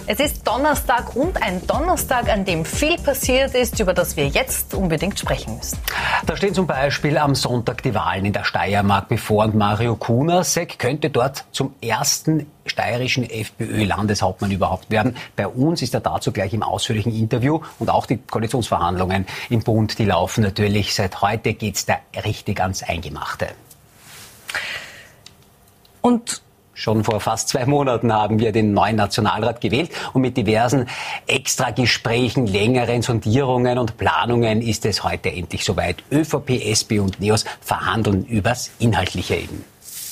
Es ist Donnerstag und ein Donnerstag, an dem viel passiert ist, über das wir jetzt unbedingt sprechen müssen. Da stehen zum Beispiel am Sonntag die Wahlen in der Steiermark bevor und Mario Kunasek könnte dort zum ersten steirischen FPÖ-Landeshauptmann überhaupt werden. Bei uns ist er dazu gleich im ausführlichen Interview und auch die Koalitionsverhandlungen im Bund, die laufen natürlich. Seit heute geht's da richtig ans Eingemachte. Und schon vor fast 2 Monaten haben wir den neuen Nationalrat gewählt und mit diversen Extragesprächen, längeren Sondierungen und Planungen ist es heute endlich soweit. ÖVP, SP und NEOS verhandeln übers Inhaltliche eben.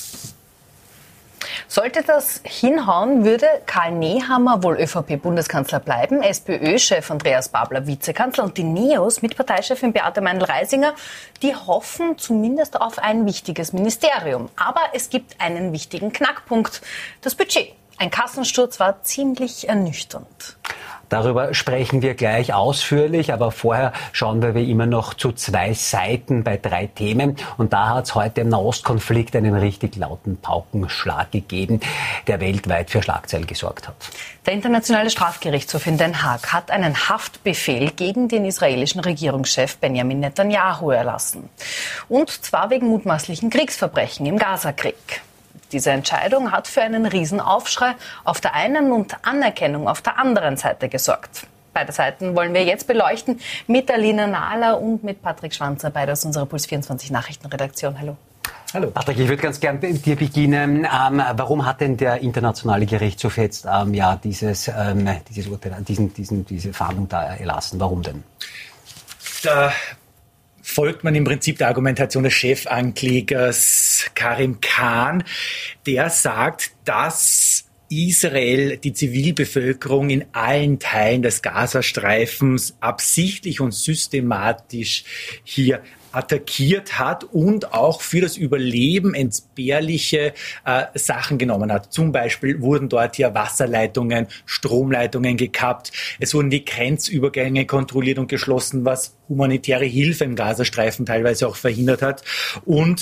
Sollte das hinhauen, würde Karl Nehammer wohl ÖVP-Bundeskanzler bleiben, SPÖ-Chef Andreas Babler Vizekanzler und die NEOS mit Parteichefin Beate Meindl-Reisinger, die hoffen zumindest auf ein wichtiges Ministerium. Aber es gibt einen wichtigen Knackpunkt, das Budget. Ein Kassensturz war ziemlich ernüchternd. Darüber sprechen wir gleich ausführlich, aber vorher schauen wir wie immer noch zu 2 Seiten bei 3 Themen. Und da hat es heute im Nahostkonflikt einen richtig lauten Paukenschlag gegeben, der weltweit für Schlagzeilen gesorgt hat. Der Internationale Strafgerichtshof in Den Haag hat einen Haftbefehl gegen den israelischen Regierungschef Benjamin Netanyahu erlassen. Und zwar wegen mutmaßlichen Kriegsverbrechen im Gazakrieg. Diese Entscheidung hat für einen Riesenaufschrei auf der einen und Anerkennung auf der anderen Seite gesorgt. Beide Seiten wollen wir jetzt beleuchten mit Alina Nahler und mit Patrick Schwanzer, beide aus unserer Puls 24 Nachrichtenredaktion. Hallo. Hallo. Patrick, ich würde ganz gern mit dir beginnen. Warum hat denn der Internationale Gerichtshof jetzt dieses Urteil, diese Verhandlung da erlassen? Warum denn? Da folgt man im Prinzip der Argumentation des Chefanklägers Karim Khan, der sagt, dass Israel die Zivilbevölkerung in allen Teilen des Gazastreifens absichtlich und systematisch hier attackiert hat und auch für das Überleben entbehrliche Sachen genommen hat. Zum Beispiel wurden dort ja Wasserleitungen, Stromleitungen gekappt. Es wurden die Grenzübergänge kontrolliert und geschlossen, was humanitäre Hilfe im Gazastreifen teilweise auch verhindert hat. Und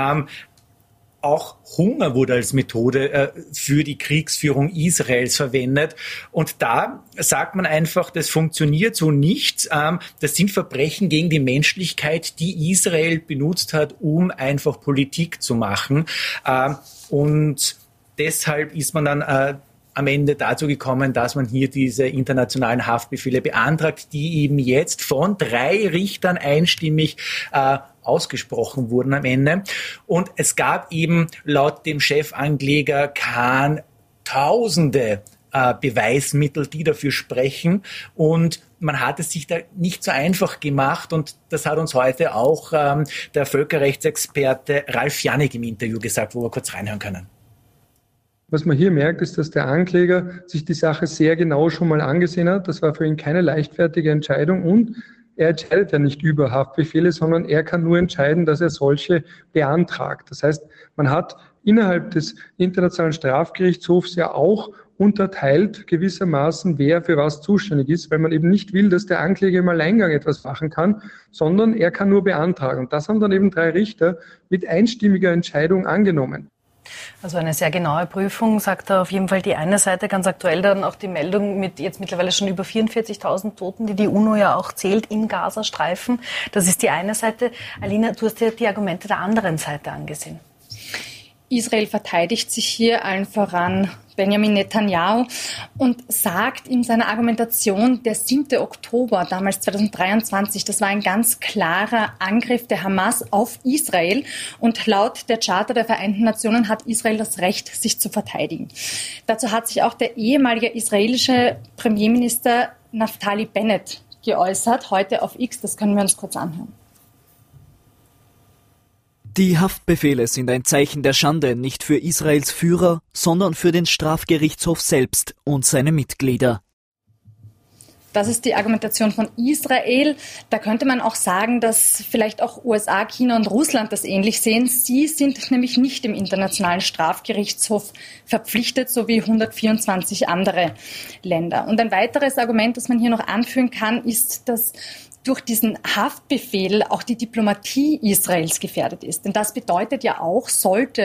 auch Hunger wurde als Methode für die Kriegsführung Israels verwendet. Und da sagt man einfach, das funktioniert so nicht. Das sind Verbrechen gegen die Menschlichkeit, die Israel benutzt hat, um einfach Politik zu machen. Und deshalb ist man dann am Ende dazu gekommen, dass man hier diese internationalen Haftbefehle beantragt, die eben jetzt von 3 Richtern einstimmig ausgesprochen wurden am Ende. Und es gab eben laut dem Chefankläger Khan Tausende Beweismittel, die dafür sprechen. Und man hat es sich da nicht so einfach gemacht. Und das hat uns heute auch der Völkerrechtsexperte Ralf Janik im Interview gesagt, wo wir kurz reinhören können. Was man hier merkt, ist, dass der Ankläger sich die Sache sehr genau schon mal angesehen hat. Das war für ihn keine leichtfertige Entscheidung und er entscheidet ja nicht über Haftbefehle, sondern er kann nur entscheiden, dass er solche beantragt. Das heißt, man hat innerhalb des Internationalen Strafgerichtshofs ja auch unterteilt gewissermaßen, wer für was zuständig ist, weil man eben nicht will, dass der Ankläger im Alleingang etwas machen kann, sondern er kann nur beantragen. Und das haben dann eben 3 Richter mit einstimmiger Entscheidung angenommen. Also eine sehr genaue Prüfung, sagt da auf jeden Fall die eine Seite. Ganz aktuell dann auch die Meldung mit jetzt mittlerweile schon über 44.000 Toten, die UNO ja auch zählt im Gazastreifen. Das ist die eine Seite. Alina, du hast dir die Argumente der anderen Seite angesehen. Israel verteidigt sich hier allen voran Benjamin Netanyahu und sagt in seiner Argumentation, der 7. Oktober, damals 2023, das war ein ganz klarer Angriff der Hamas auf Israel und laut der Charta der Vereinten Nationen hat Israel das Recht, sich zu verteidigen. Dazu hat sich auch der ehemalige israelische Premierminister Naftali Bennett geäußert, heute auf X, das können wir uns kurz anhören. Die Haftbefehle sind ein Zeichen der Schande, nicht für Israels Führer, sondern für den Strafgerichtshof selbst und seine Mitglieder. Das ist die Argumentation von Israel. Da könnte man auch sagen, dass vielleicht auch USA, China und Russland das ähnlich sehen. Sie sind nämlich nicht im Internationalen Strafgerichtshof verpflichtet, so wie 124 andere Länder. Und ein weiteres Argument, das man hier noch anführen kann, ist, dass durch diesen Haftbefehl auch die Diplomatie Israels gefährdet ist. Denn das bedeutet ja auch, sollte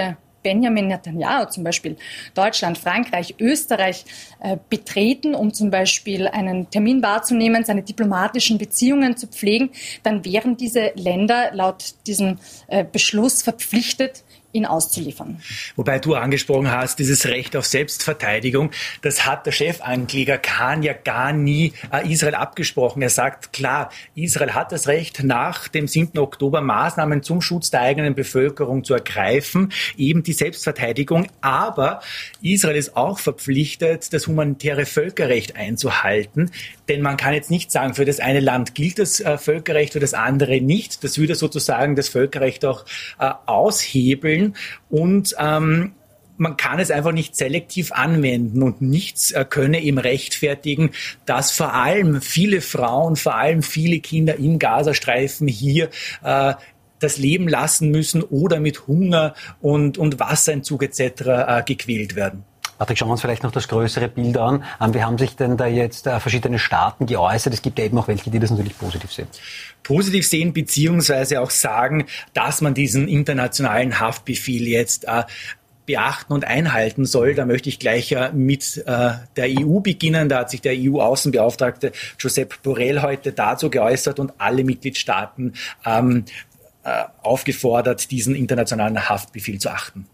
Benjamin Netanyahu zum Beispiel Deutschland, Frankreich, Österreich betreten, um zum Beispiel einen Termin wahrzunehmen, seine diplomatischen Beziehungen zu pflegen, dann wären diese Länder laut diesem Beschluss verpflichtet, ihn auszuliefern. Wobei du angesprochen hast, dieses Recht auf Selbstverteidigung, das hat der Chefankläger Khan ja gar nie Israel abgesprochen. Er sagt, klar, Israel hat das Recht, nach dem 7. Oktober Maßnahmen zum Schutz der eigenen Bevölkerung zu ergreifen, eben die Selbstverteidigung. Aber Israel ist auch verpflichtet, das humanitäre Völkerrecht einzuhalten. Denn man kann jetzt nicht sagen, für das eine Land gilt das Völkerrecht, für das andere nicht. Das würde sozusagen das Völkerrecht auch aushebeln. Und man kann es einfach nicht selektiv anwenden und nichts könne ihm rechtfertigen, dass vor allem viele Frauen, vor allem viele Kinder im Gazastreifen hier das Leben lassen müssen oder mit Hunger und Wasserentzug etc. gequält werden. Patrick, schauen wir uns vielleicht noch das größere Bild an. Wie haben sich denn da jetzt verschiedene Staaten geäußert? Es gibt ja eben auch welche, die das natürlich positiv sehen. Positiv sehen, beziehungsweise auch sagen, dass man diesen internationalen Haftbefehl jetzt beachten und einhalten soll. Da möchte ich gleich mit der EU beginnen. Da hat sich der EU-Außenbeauftragte Josep Borrell heute dazu geäußert und alle Mitgliedstaaten aufgefordert, diesen internationalen Haftbefehl zu achten.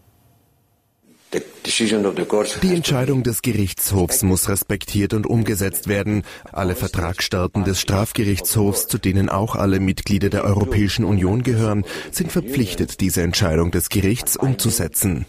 Die Entscheidung des Gerichtshofs muss respektiert und umgesetzt werden. Alle Vertragsstaaten des Strafgerichtshofs, zu denen auch alle Mitglieder der Europäischen Union gehören, sind verpflichtet, diese Entscheidung des Gerichts umzusetzen.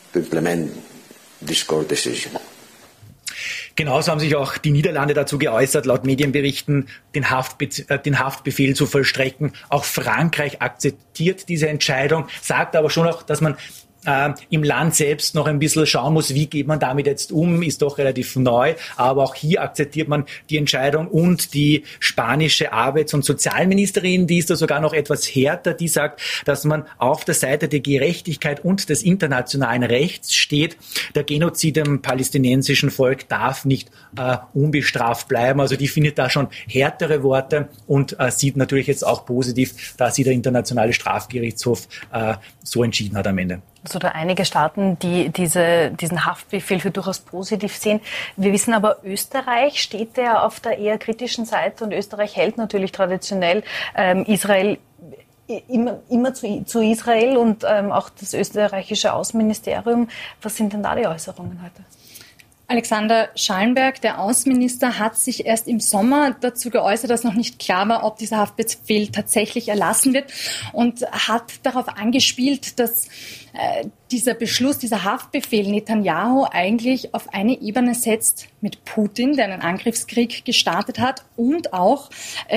Genauso haben sich auch die Niederlande dazu geäußert, laut Medienberichten den Haftbefehl zu vollstrecken. Auch Frankreich akzeptiert diese Entscheidung, sagt aber schon auch, dass man im Land selbst noch ein bisschen schauen muss, wie geht man damit jetzt um, ist doch relativ neu. Aber auch hier akzeptiert man die Entscheidung und die spanische Arbeits- und Sozialministerin, die ist da sogar noch etwas härter, die sagt, dass man auf der Seite der Gerechtigkeit und des internationalen Rechts steht. Der Genozid am palästinensischen Volk darf nicht unbestraft bleiben. Also die findet da schon härtere Worte und sieht natürlich jetzt auch positiv, dass sie der internationale Strafgerichtshof so entschieden hat am Ende. Also da einige Staaten, die diesen Haftbefehl für durchaus positiv sehen. Wir wissen aber, Österreich steht ja auf der eher kritischen Seite und Österreich hält natürlich traditionell Israel immer zu Israel und auch das österreichische Außenministerium. Was sind denn da die Äußerungen heute? Alexander Schallenberg, der Außenminister, hat sich erst im Sommer dazu geäußert, dass noch nicht klar war, ob dieser Haftbefehl tatsächlich erlassen wird und hat darauf angespielt, dass dieser Beschluss, dieser Haftbefehl Netanyahu eigentlich auf eine Ebene setzt mit Putin, der einen Angriffskrieg gestartet hat und auch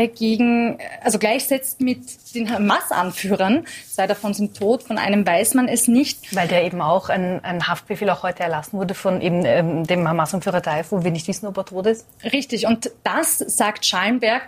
gleichsetzt mit den Hamas-Anführern. Zwei davon sind tot, von einem weiß man es nicht. Weil der eben auch ein Haftbefehl auch heute erlassen wurde von eben dem Hamas-Anführer Taif, wo wir nicht wissen, ob er tot ist. Richtig, und das, sagt Schallenberg,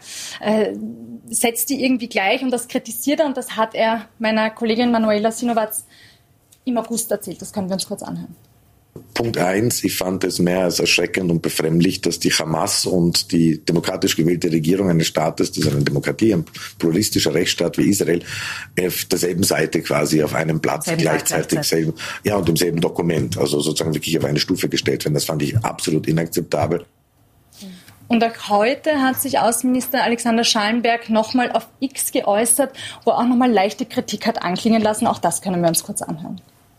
setzt die irgendwie gleich und das kritisiert er und das hat er meiner Kollegin Manuela Sinowatz im August erzählt. Das können wir uns kurz anhören. Punkt 1, ich fand es mehr als erschreckend und befremdlich, dass die Hamas und die demokratisch gewählte Regierung eines Staates, das ist eine Demokratie, ein pluralistischer Rechtsstaat wie Israel, auf derselben Seite quasi auf einem Platz gleichzeitig und im selben Dokument, also sozusagen wirklich auf eine Stufe gestellt werden. Das fand ich absolut inakzeptabel. Und auch heute hat sich Außenminister Alexander Schallenberg nochmal auf X geäußert, wo er auch nochmal leichte Kritik hat anklingen lassen. Auch das können wir uns kurz anhören.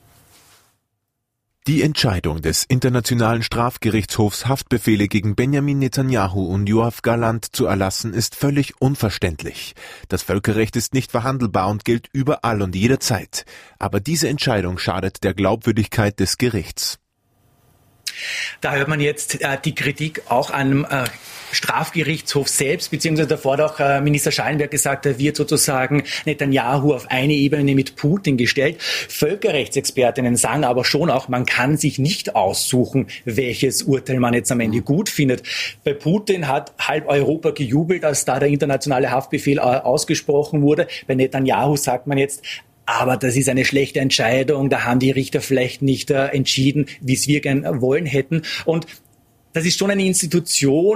Die Entscheidung des Internationalen Strafgerichtshofs, Haftbefehle gegen Benjamin Netanyahu und Yoav Gallant zu erlassen, ist völlig unverständlich. Das Völkerrecht ist nicht verhandelbar und gilt überall und jederzeit. Aber diese Entscheidung schadet der Glaubwürdigkeit des Gerichts. Da hört man jetzt die Kritik auch an Strafgerichtshof selbst, beziehungsweise davor hat auch Minister Schallenberg gesagt, da wird sozusagen Netanyahu auf eine Ebene mit Putin gestellt. Völkerrechtsexpertinnen sagen aber schon auch, man kann sich nicht aussuchen, welches Urteil man jetzt am Ende gut findet. Bei Putin hat halb Europa gejubelt, als da der internationale Haftbefehl ausgesprochen wurde. Bei Netanyahu sagt man jetzt, aber das ist eine schlechte Entscheidung, da haben die Richter vielleicht nicht entschieden, wie es wir gern wollen hätten. Und das ist schon eine Institution,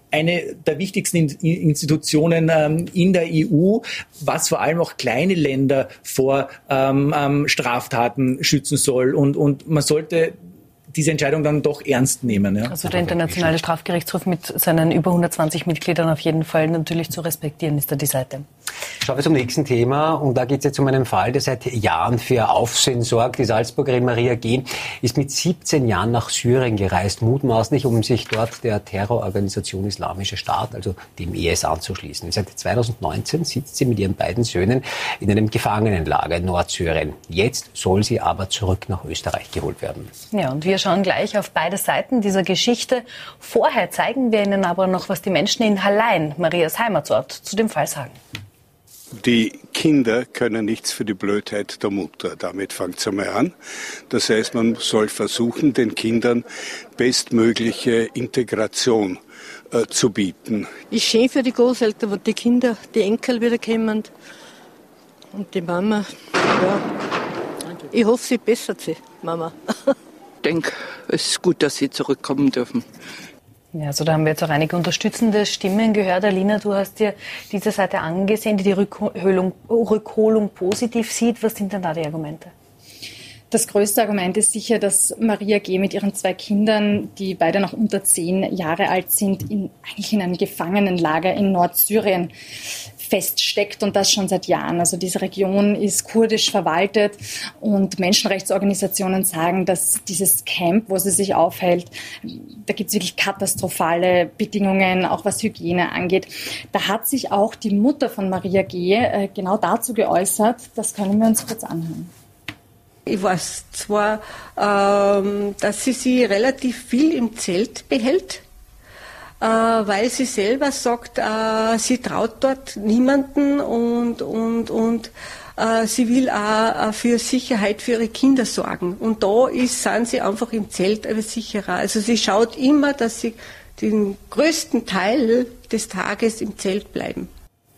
eine der wichtigsten Institutionen in der EU, was vor allem auch kleine Länder vor Straftaten schützen soll. Und man sollte diese Entscheidung dann doch ernst nehmen. Ja. Also der Internationale Strafgerichtshof mit seinen über 120 Mitgliedern auf jeden Fall natürlich zu respektieren, ist da die Seite. Schauen wir zum nächsten Thema. Und da geht es jetzt um einen Fall, der seit Jahren für Aufsehen sorgt. Die Salzburgerin Maria G. ist mit 17 Jahren nach Syrien gereist, mutmaßlich, um sich dort der Terrororganisation Islamischer Staat, also dem IS, anzuschließen. Seit 2019 sitzt sie mit ihren beiden Söhnen in einem Gefangenenlager in Nordsyrien. Jetzt soll sie aber zurück nach Österreich geholt werden. Ja, und wir schauen gleich auf beide Seiten dieser Geschichte. Vorher zeigen wir Ihnen aber noch, was die Menschen in Hallein, Marias Heimatort, zu dem Fall sagen. Die Kinder können nichts für die Blödheit der Mutter. Damit fängt es einmal an. Das heißt, man soll versuchen, den Kindern bestmögliche Integration zu bieten. Ist schön für die Großeltern, wo die Kinder, die Enkel wieder kommen. Und die Mama, ja, ich hoffe, sie bessert sich, Mama. Ich denke, es ist gut, dass sie zurückkommen dürfen. Ja, also da haben wir jetzt auch einige unterstützende Stimmen gehört. Alina, du hast dir diese Seite angesehen, die Rückholung positiv sieht. Was sind denn da die Argumente? Das größte Argument ist sicher, dass Maria G. mit ihren 2 Kindern, die beide noch unter 10 Jahre alt sind, eigentlich in einem Gefangenenlager in Nordsyrien feststeckt und das schon seit Jahren. Also diese Region ist kurdisch verwaltet und Menschenrechtsorganisationen sagen, dass dieses Camp, wo sie sich aufhält, da gibt es wirklich katastrophale Bedingungen, auch was Hygiene angeht. Da hat sich auch die Mutter von Maria G. Genau dazu geäußert. Das können wir uns kurz anhören. Ich weiß zwar, dass sie relativ viel im Zelt behält, weil sie selber sagt, sie traut dort niemanden und sie will auch für Sicherheit für ihre Kinder sorgen. Und da sind sie einfach im Zelt sicherer. Also sie schaut immer, dass sie den größten Teil des Tages im Zelt bleiben.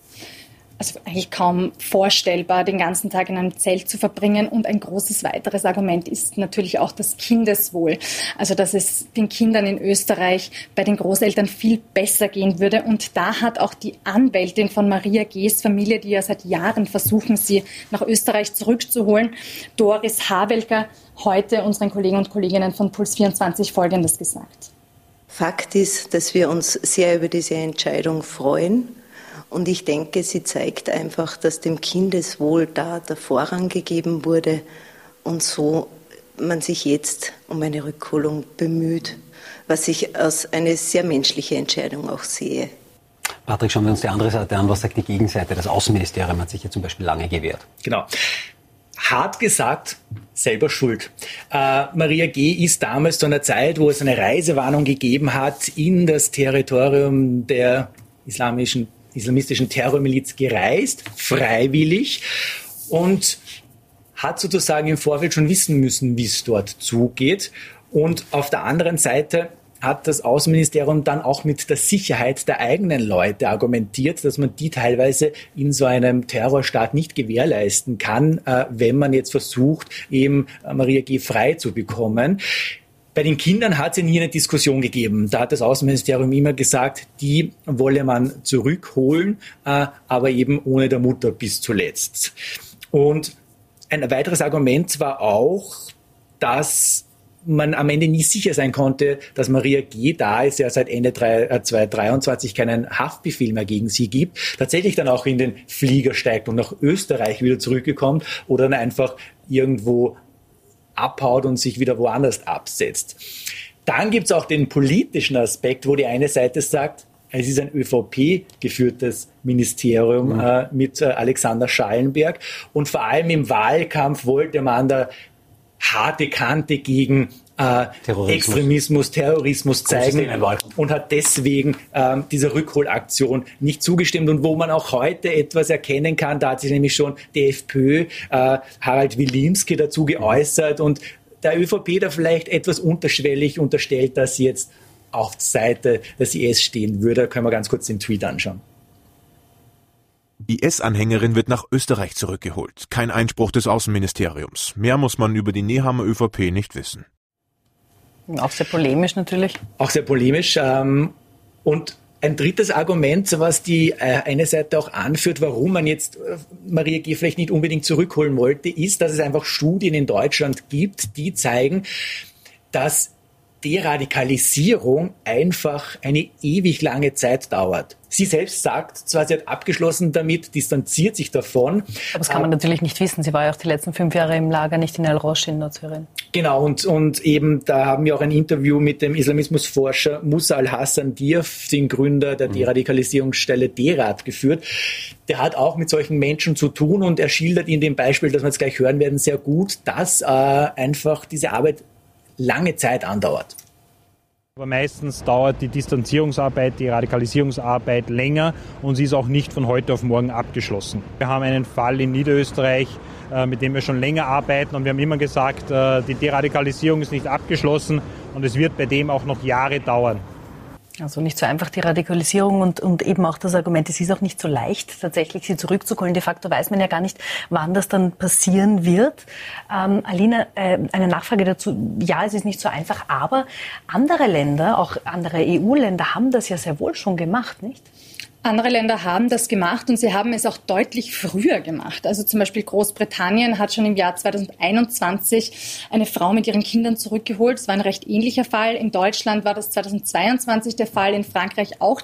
Also eigentlich kaum vorstellbar, den ganzen Tag in einem Zelt zu verbringen. Und ein großes weiteres Argument ist natürlich auch das Kindeswohl. Also dass es den Kindern in Österreich bei den Großeltern viel besser gehen würde. Und da hat auch die Anwältin von Maria G.'s Familie, die ja seit Jahren versuchen, sie nach Österreich zurückzuholen, Doris Havelka, heute unseren Kollegen und Kolleginnen von Puls 24 Folgendes gesagt. Fakt ist, dass wir uns sehr über diese Entscheidung freuen. Und ich denke, sie zeigt einfach, dass dem Kindeswohl da der Vorrang gegeben wurde und so man sich jetzt um eine Rückholung bemüht, was ich als eine sehr menschliche Entscheidung auch sehe. Patrick, schauen wir uns die andere Seite an. Was sagt die Gegenseite? Das Außenministerium hat sich ja zum Beispiel lange gewehrt. Genau. Hart gesagt, selber schuld. Maria G. ist damals zu einer Zeit, wo es eine Reisewarnung gegeben hat, in das Territorium der islamistischen Terrormiliz gereist, freiwillig, und hat sozusagen im Vorfeld schon wissen müssen, wie es dort zugeht. Und auf der anderen Seite hat das Außenministerium dann auch mit der Sicherheit der eigenen Leute argumentiert, dass man die teilweise in so einem Terrorstaat nicht gewährleisten kann, wenn man jetzt versucht, eben Maria G. frei zu bekommen. Bei den Kindern hat es ja nie eine Diskussion gegeben. Da hat das Außenministerium immer gesagt, die wolle man zurückholen, aber eben ohne der Mutter bis zuletzt. Und ein weiteres Argument war auch, dass man am Ende nie sicher sein konnte, dass Maria G. da ist, ja seit Ende 2023 keinen Haftbefehl mehr gegen sie gibt, tatsächlich dann auch in den Flieger steigt und nach Österreich wieder zurückgekommen oder dann einfach irgendwo abhaut und sich wieder woanders absetzt. Dann gibt es auch den politischen Aspekt, wo die eine Seite sagt, es ist ein ÖVP-geführtes Ministerium mit Alexander Schallenberg und vor allem im Wahlkampf wollte man da harte Kante gegen Extremismus, Terrorismus zeigen und hat deswegen dieser Rückholaktion nicht zugestimmt. Und wo man auch heute etwas erkennen kann, da hat sich nämlich schon die FPÖ, Harald Wilimski dazu geäußert und der ÖVP da vielleicht etwas unterschwellig unterstellt, dass sie jetzt auf der Seite des IS stehen würde. Da können wir ganz kurz den Tweet anschauen. IS-Anhängerin wird nach Österreich zurückgeholt. Kein Einspruch des Außenministeriums. Mehr muss man über die Nehammer ÖVP nicht wissen. Auch sehr polemisch natürlich. Auch sehr polemisch. Und ein drittes Argument, was die eine Seite auch anführt, warum man jetzt Maria G. vielleicht nicht unbedingt zurückholen wollte, ist, dass es einfach Studien in Deutschland gibt, die zeigen, dass Deradikalisierung einfach eine ewig lange Zeit dauert. Sie selbst sagt zwar, sie hat abgeschlossen damit, distanziert sich davon. Aber das kann man natürlich nicht wissen. Sie war ja auch die letzten 5 Jahre im Lager, nicht in El-Rosh in Nordsyrien. Genau, und eben da haben wir auch ein Interview mit dem Islamismusforscher Musa al-Hassan Diaf, den Gründer der Deradikalisierungsstelle DERAD, geführt. Der hat auch mit solchen Menschen zu tun und er schildert in dem Beispiel, das wir jetzt gleich hören werden, sehr gut, dass einfach diese Arbeit lange Zeit andauert. Aber meistens dauert die Distanzierungsarbeit, die Radikalisierungsarbeit länger und sie ist auch nicht von heute auf morgen abgeschlossen. Wir haben einen Fall in Niederösterreich, mit dem wir schon länger arbeiten und wir haben immer gesagt, die Deradikalisierung ist nicht abgeschlossen und es wird bei dem auch noch Jahre dauern. Also nicht so einfach die Radikalisierung und eben auch das Argument, es ist auch nicht so leicht, tatsächlich sie zurückzuholen. De facto weiß man ja gar nicht, wann das dann passieren wird. Alina, eine Nachfrage dazu. Ja, es ist nicht so einfach, aber andere Länder, auch andere EU-Länder haben das ja sehr wohl schon gemacht, nicht? Andere Länder haben das gemacht und sie haben es auch deutlich früher gemacht. Also zum Beispiel Großbritannien hat schon im Jahr 2021 eine Frau mit ihren Kindern zurückgeholt. Das war ein recht ähnlicher Fall. In Deutschland war das 2022 der Fall, in Frankreich auch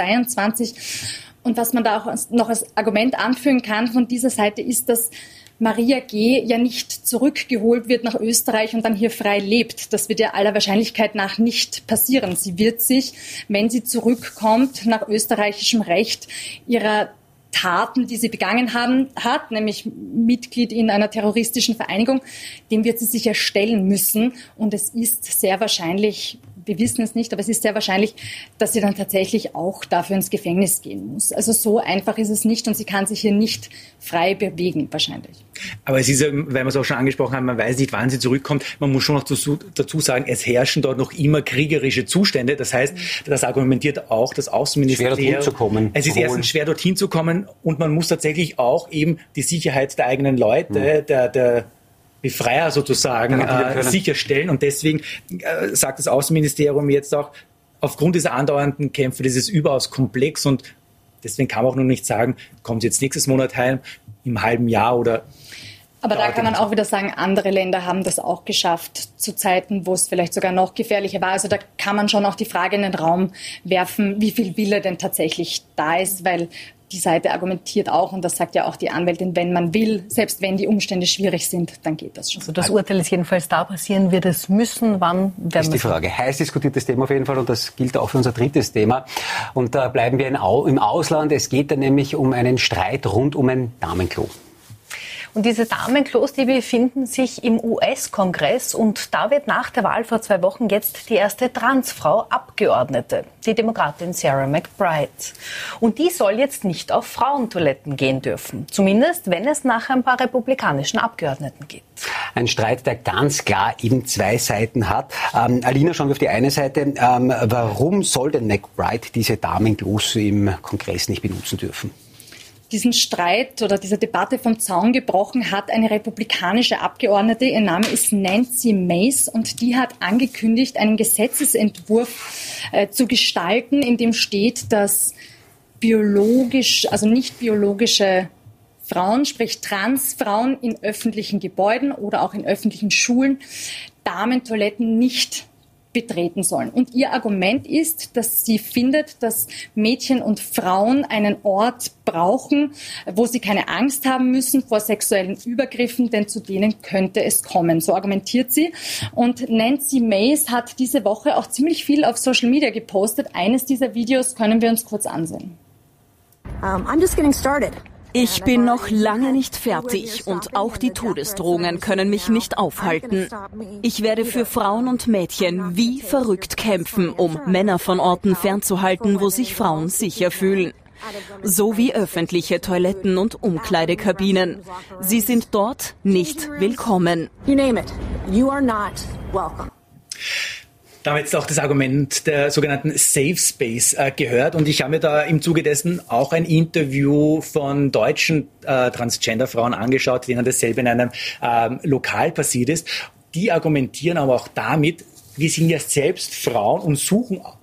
2022. Und was man da auch noch als Argument anführen kann von dieser Seite ist, dass Maria G. ja nicht zurückgeholt wird nach Österreich und dann hier frei lebt. Das wird ja aller Wahrscheinlichkeit nach nicht passieren. Sie wird sich, wenn sie zurückkommt, nach österreichischem Recht ihrer Taten, die sie begangen hat, nämlich Mitglied in einer terroristischen Vereinigung, dem wird sie sich ja stellen müssen. Und es ist sehr wahrscheinlich, wir wissen es nicht, aber es ist sehr wahrscheinlich, dass sie dann tatsächlich auch dafür ins Gefängnis gehen muss. Also so einfach ist es nicht und sie kann sich hier nicht frei bewegen, wahrscheinlich. Aber es ist ja, weil wir es auch schon angesprochen haben, man weiß nicht, wann sie zurückkommt. Man muss schon noch dazu sagen, es herrschen dort noch immer kriegerische Zustände. Das heißt, das argumentiert auch das Außenministerium. Schwer dorthin zu kommen. Es ist erstens schwer dorthin zu kommen und man muss tatsächlich auch eben die Sicherheit der eigenen Leute, der Befreier sozusagen sicherstellen. Und deswegen sagt das Außenministerium jetzt auch, aufgrund dieser andauernden Kämpfe, das ist überaus komplex und deswegen kann man auch noch nicht sagen, kommt jetzt nächstes Monat heim, im halben Jahr oder... Aber da kann man auch wieder sagen, andere Länder haben das auch geschafft, zu Zeiten, wo es vielleicht sogar noch gefährlicher war. Also da kann man schon auch die Frage in den Raum werfen, wie viel Wille denn tatsächlich da ist, weil die Seite argumentiert auch, und das sagt ja auch die Anwältin, wenn man will, selbst wenn die Umstände schwierig sind, dann geht das schon. Also das Urteil ist jedenfalls da, passieren wird es müssen, wann werden wir... Das ist die Frage. Heiß diskutiertes Thema auf jeden Fall und das gilt auch für unser drittes Thema. Und da bleiben wir im Ausland. Es geht da nämlich um einen Streit rund um ein Damenklo. Und diese Damenklos, die befinden sich im US-Kongress und da wird nach der Wahl vor 2 Wochen jetzt die erste Transfrau Abgeordnete, die Demokratin Sarah McBride. Und die soll jetzt nicht auf Frauentoiletten gehen dürfen, zumindest wenn es nach ein paar republikanischen Abgeordneten geht. Ein Streit, der ganz klar eben 2 Seiten hat. Alina, schauen wir auf die eine Seite. Warum soll denn McBride diese Damenklos im Kongress nicht benutzen dürfen? Diesen Streit oder diese Debatte vom Zaun gebrochen hat eine republikanische Abgeordnete. Ihr Name ist Nancy Mace und die hat angekündigt, einen Gesetzesentwurf zu gestalten, in dem steht, dass nicht biologische Frauen, sprich Transfrauen in öffentlichen Gebäuden oder auch in öffentlichen Schulen Damentoiletten nicht betreten sollen. Und ihr Argument ist, dass sie findet, dass Mädchen und Frauen einen Ort brauchen, wo sie keine Angst haben müssen vor sexuellen Übergriffen, denn zu denen könnte es kommen. So argumentiert sie. Und Nancy Mace hat diese Woche auch ziemlich viel auf Social Media gepostet. Eines dieser Videos können wir uns kurz ansehen. I'm just getting started. Ich bin noch lange nicht fertig und auch die Todesdrohungen können mich nicht aufhalten. Ich werde für Frauen und Mädchen wie verrückt kämpfen, um Männer von Orten fernzuhalten, wo sich Frauen sicher fühlen. So wie öffentliche Toiletten und Umkleidekabinen. Sie sind dort nicht willkommen. You name it. You are not welcome. Da haben wir jetzt auch das Argument der sogenannten Safe Space gehört und ich habe mir da im Zuge dessen auch ein Interview von deutschen Transgender-Frauen angeschaut, denen dasselbe in einem Lokal passiert ist. Die argumentieren aber auch damit, wir sind ja selbst Frauen und suchen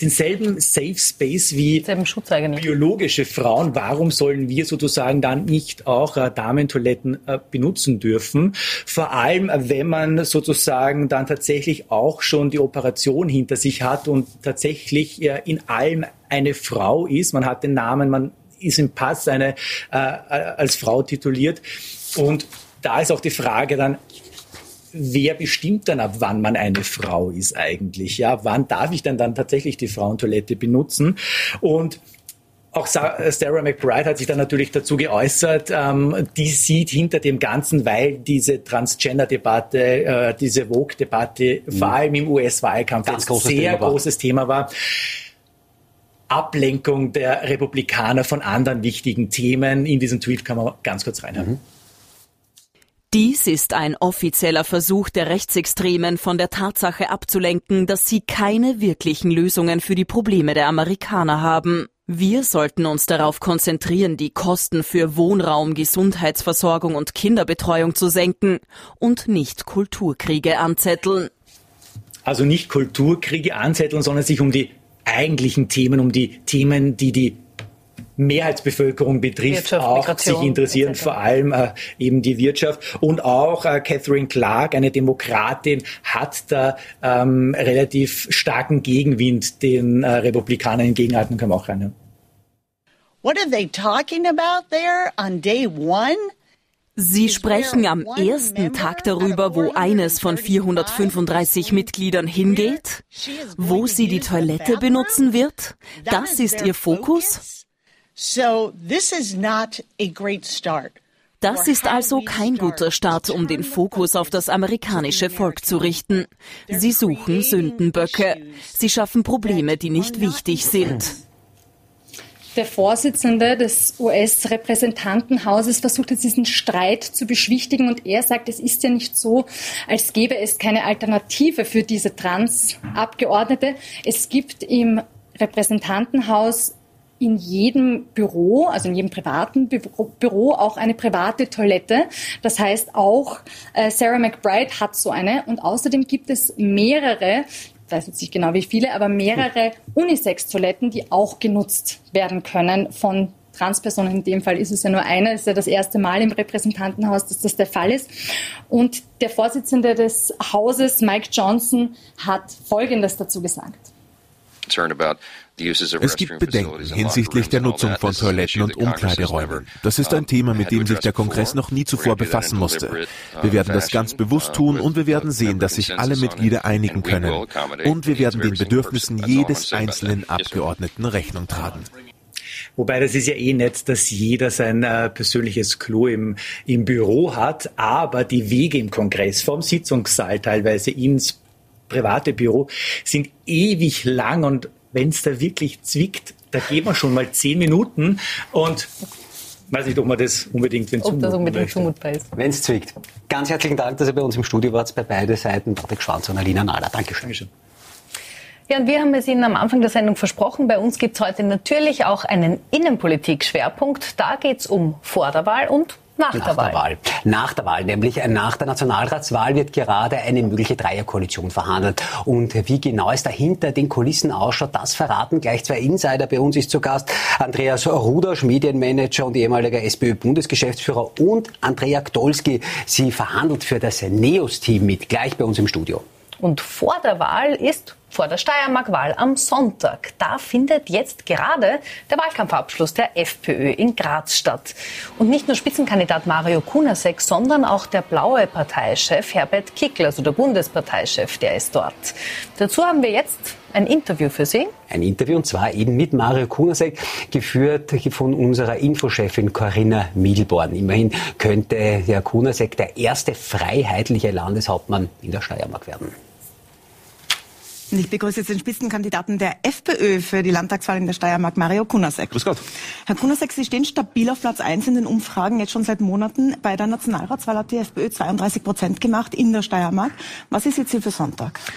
denselben Safe Space wie biologische Frauen. Warum sollen wir sozusagen dann nicht auch Damentoiletten benutzen dürfen? Vor allem, wenn man sozusagen dann tatsächlich auch schon die Operation hinter sich hat und tatsächlich in allem eine Frau ist. Man hat den Namen, man ist im Pass als Frau tituliert. Und da ist auch die Frage dann, wer bestimmt dann, ab wann man eine Frau ist eigentlich? Ja, wann darf ich denn dann tatsächlich die Frauentoilette benutzen? Und auch Sarah McBride hat sich dann natürlich dazu geäußert, die sieht hinter dem Ganzen, weil diese Transgender-Debatte, diese Vogue-Debatte vor allem im US-Wahlkampf ein sehr großes Thema war. Ablenkung der Republikaner von anderen wichtigen Themen. In diesen Tweet kann man ganz kurz reinhören. Dies ist ein offizieller Versuch der Rechtsextremen, von der Tatsache abzulenken, dass sie keine wirklichen Lösungen für die Probleme der Amerikaner haben. Wir sollten uns darauf konzentrieren, die Kosten für Wohnraum, Gesundheitsversorgung und Kinderbetreuung zu senken und nicht Kulturkriege anzetteln. Also nicht Kulturkriege anzetteln, sondern sich um die eigentlichen Themen, um die Themen, die Mehrheitsbevölkerung betrifft, Wirtschaft, auch Migration, sich interessieren, etc. Vor allem eben die Wirtschaft. Und auch Catherine Clark, eine Demokratin, hat da relativ starken Gegenwind den Republikanern entgegenhalten. Können wir auch reinhören. What are they talking about there on day one? Sie sprechen am ersten Tag darüber, wo eines von 435 Mitgliedern hingeht, wo sie die Toilette benutzen wird. Das ist ihr Fokus. Das ist also kein guter Start, um den Fokus auf das amerikanische Volk zu richten. Sie suchen Sündenböcke. Sie schaffen Probleme, die nicht wichtig sind. Der Vorsitzende des US-Repräsentantenhauses versucht jetzt diesen Streit zu beschwichtigen und er sagt, es ist ja nicht so, als gäbe es keine Alternative für diese Trans-Abgeordnete. Es gibt im Repräsentantenhaus in jedem Büro, also in jedem privaten Büro auch eine private Toilette. Das heißt auch Sarah McBride hat so eine und außerdem gibt es mehrere, ich weiß jetzt nicht genau wie viele, aber mehrere Unisex-Toiletten, die auch genutzt werden können von Transpersonen. In dem Fall ist es ja nur eine. Es ist ja das erste Mal im Repräsentantenhaus, dass das der Fall ist. Und der Vorsitzende des Hauses, Mike Johnson, hat Folgendes dazu gesagt. Es gibt Bedenken hinsichtlich der Nutzung von Toiletten und Umkleideräumen. Das ist ein Thema, mit dem sich der Kongress noch nie zuvor befassen musste. Wir werden das ganz bewusst tun und wir werden sehen, dass sich alle Mitglieder einigen können. Und wir werden den Bedürfnissen jedes einzelnen Abgeordneten Rechnung tragen. Wobei das ist ja eh nett, dass jeder sein persönliches Klo im Büro hat, aber die Wege im Kongress vom Sitzungssaal teilweise ins private Büro sind ewig lang und wenn es da wirklich zwickt, da geht man schon mal 10 Minuten und weiß nicht, ob man das unbedingt zumutbar ist. Wenn es zwickt. Ganz herzlichen Dank, dass ihr bei uns im Studio wart, bei beiden Seiten, Patrick Schwanz und Alina Nahler. Dankeschön. Ja, und wir haben es Ihnen am Anfang der Sendung versprochen, bei uns gibt es heute natürlich auch einen Innenpolitik-Schwerpunkt. Da geht es um vor der Wahl und nach der Wahl. Nach der Wahl, nämlich nach der Nationalratswahl wird gerade eine mögliche Dreierkoalition verhandelt. Und wie genau es da hinter den Kulissen ausschaut, das verraten gleich zwei Insider. Bei uns ist zu Gast Andreas Rudasch, Medienmanager und ehemaliger SPÖ-Bundesgeschäftsführer, und Andrea Gdolski. Sie verhandelt für das NEOS-Team mit, gleich bei uns im Studio. Und vor der Wahl ist vor der Steiermark-Wahl am Sonntag. Da findet jetzt gerade der Wahlkampfabschluss der FPÖ in Graz statt. Und nicht nur Spitzenkandidat Mario Kunasek, sondern auch der blaue Parteichef Herbert Kickl, also der Bundesparteichef, der ist dort. Dazu haben wir jetzt ein Interview für Sie. Ein Interview, und zwar eben mit Mario Kunasek, geführt von unserer Infochefin Corinna Milborn. Immerhin könnte Herr Kunasek der erste freiheitliche Landeshauptmann in der Steiermark werden. Ich begrüße jetzt den Spitzenkandidaten der FPÖ für die Landtagswahl in der Steiermark, Mario Kunasek. Grüß Gott. Herr Kunasek, Sie stehen stabil auf Platz 1 in den Umfragen, jetzt schon seit Monaten. Bei der Nationalratswahl hat die FPÖ 32% gemacht in der Steiermark. Was ist Ihr Ziel für Sonntag?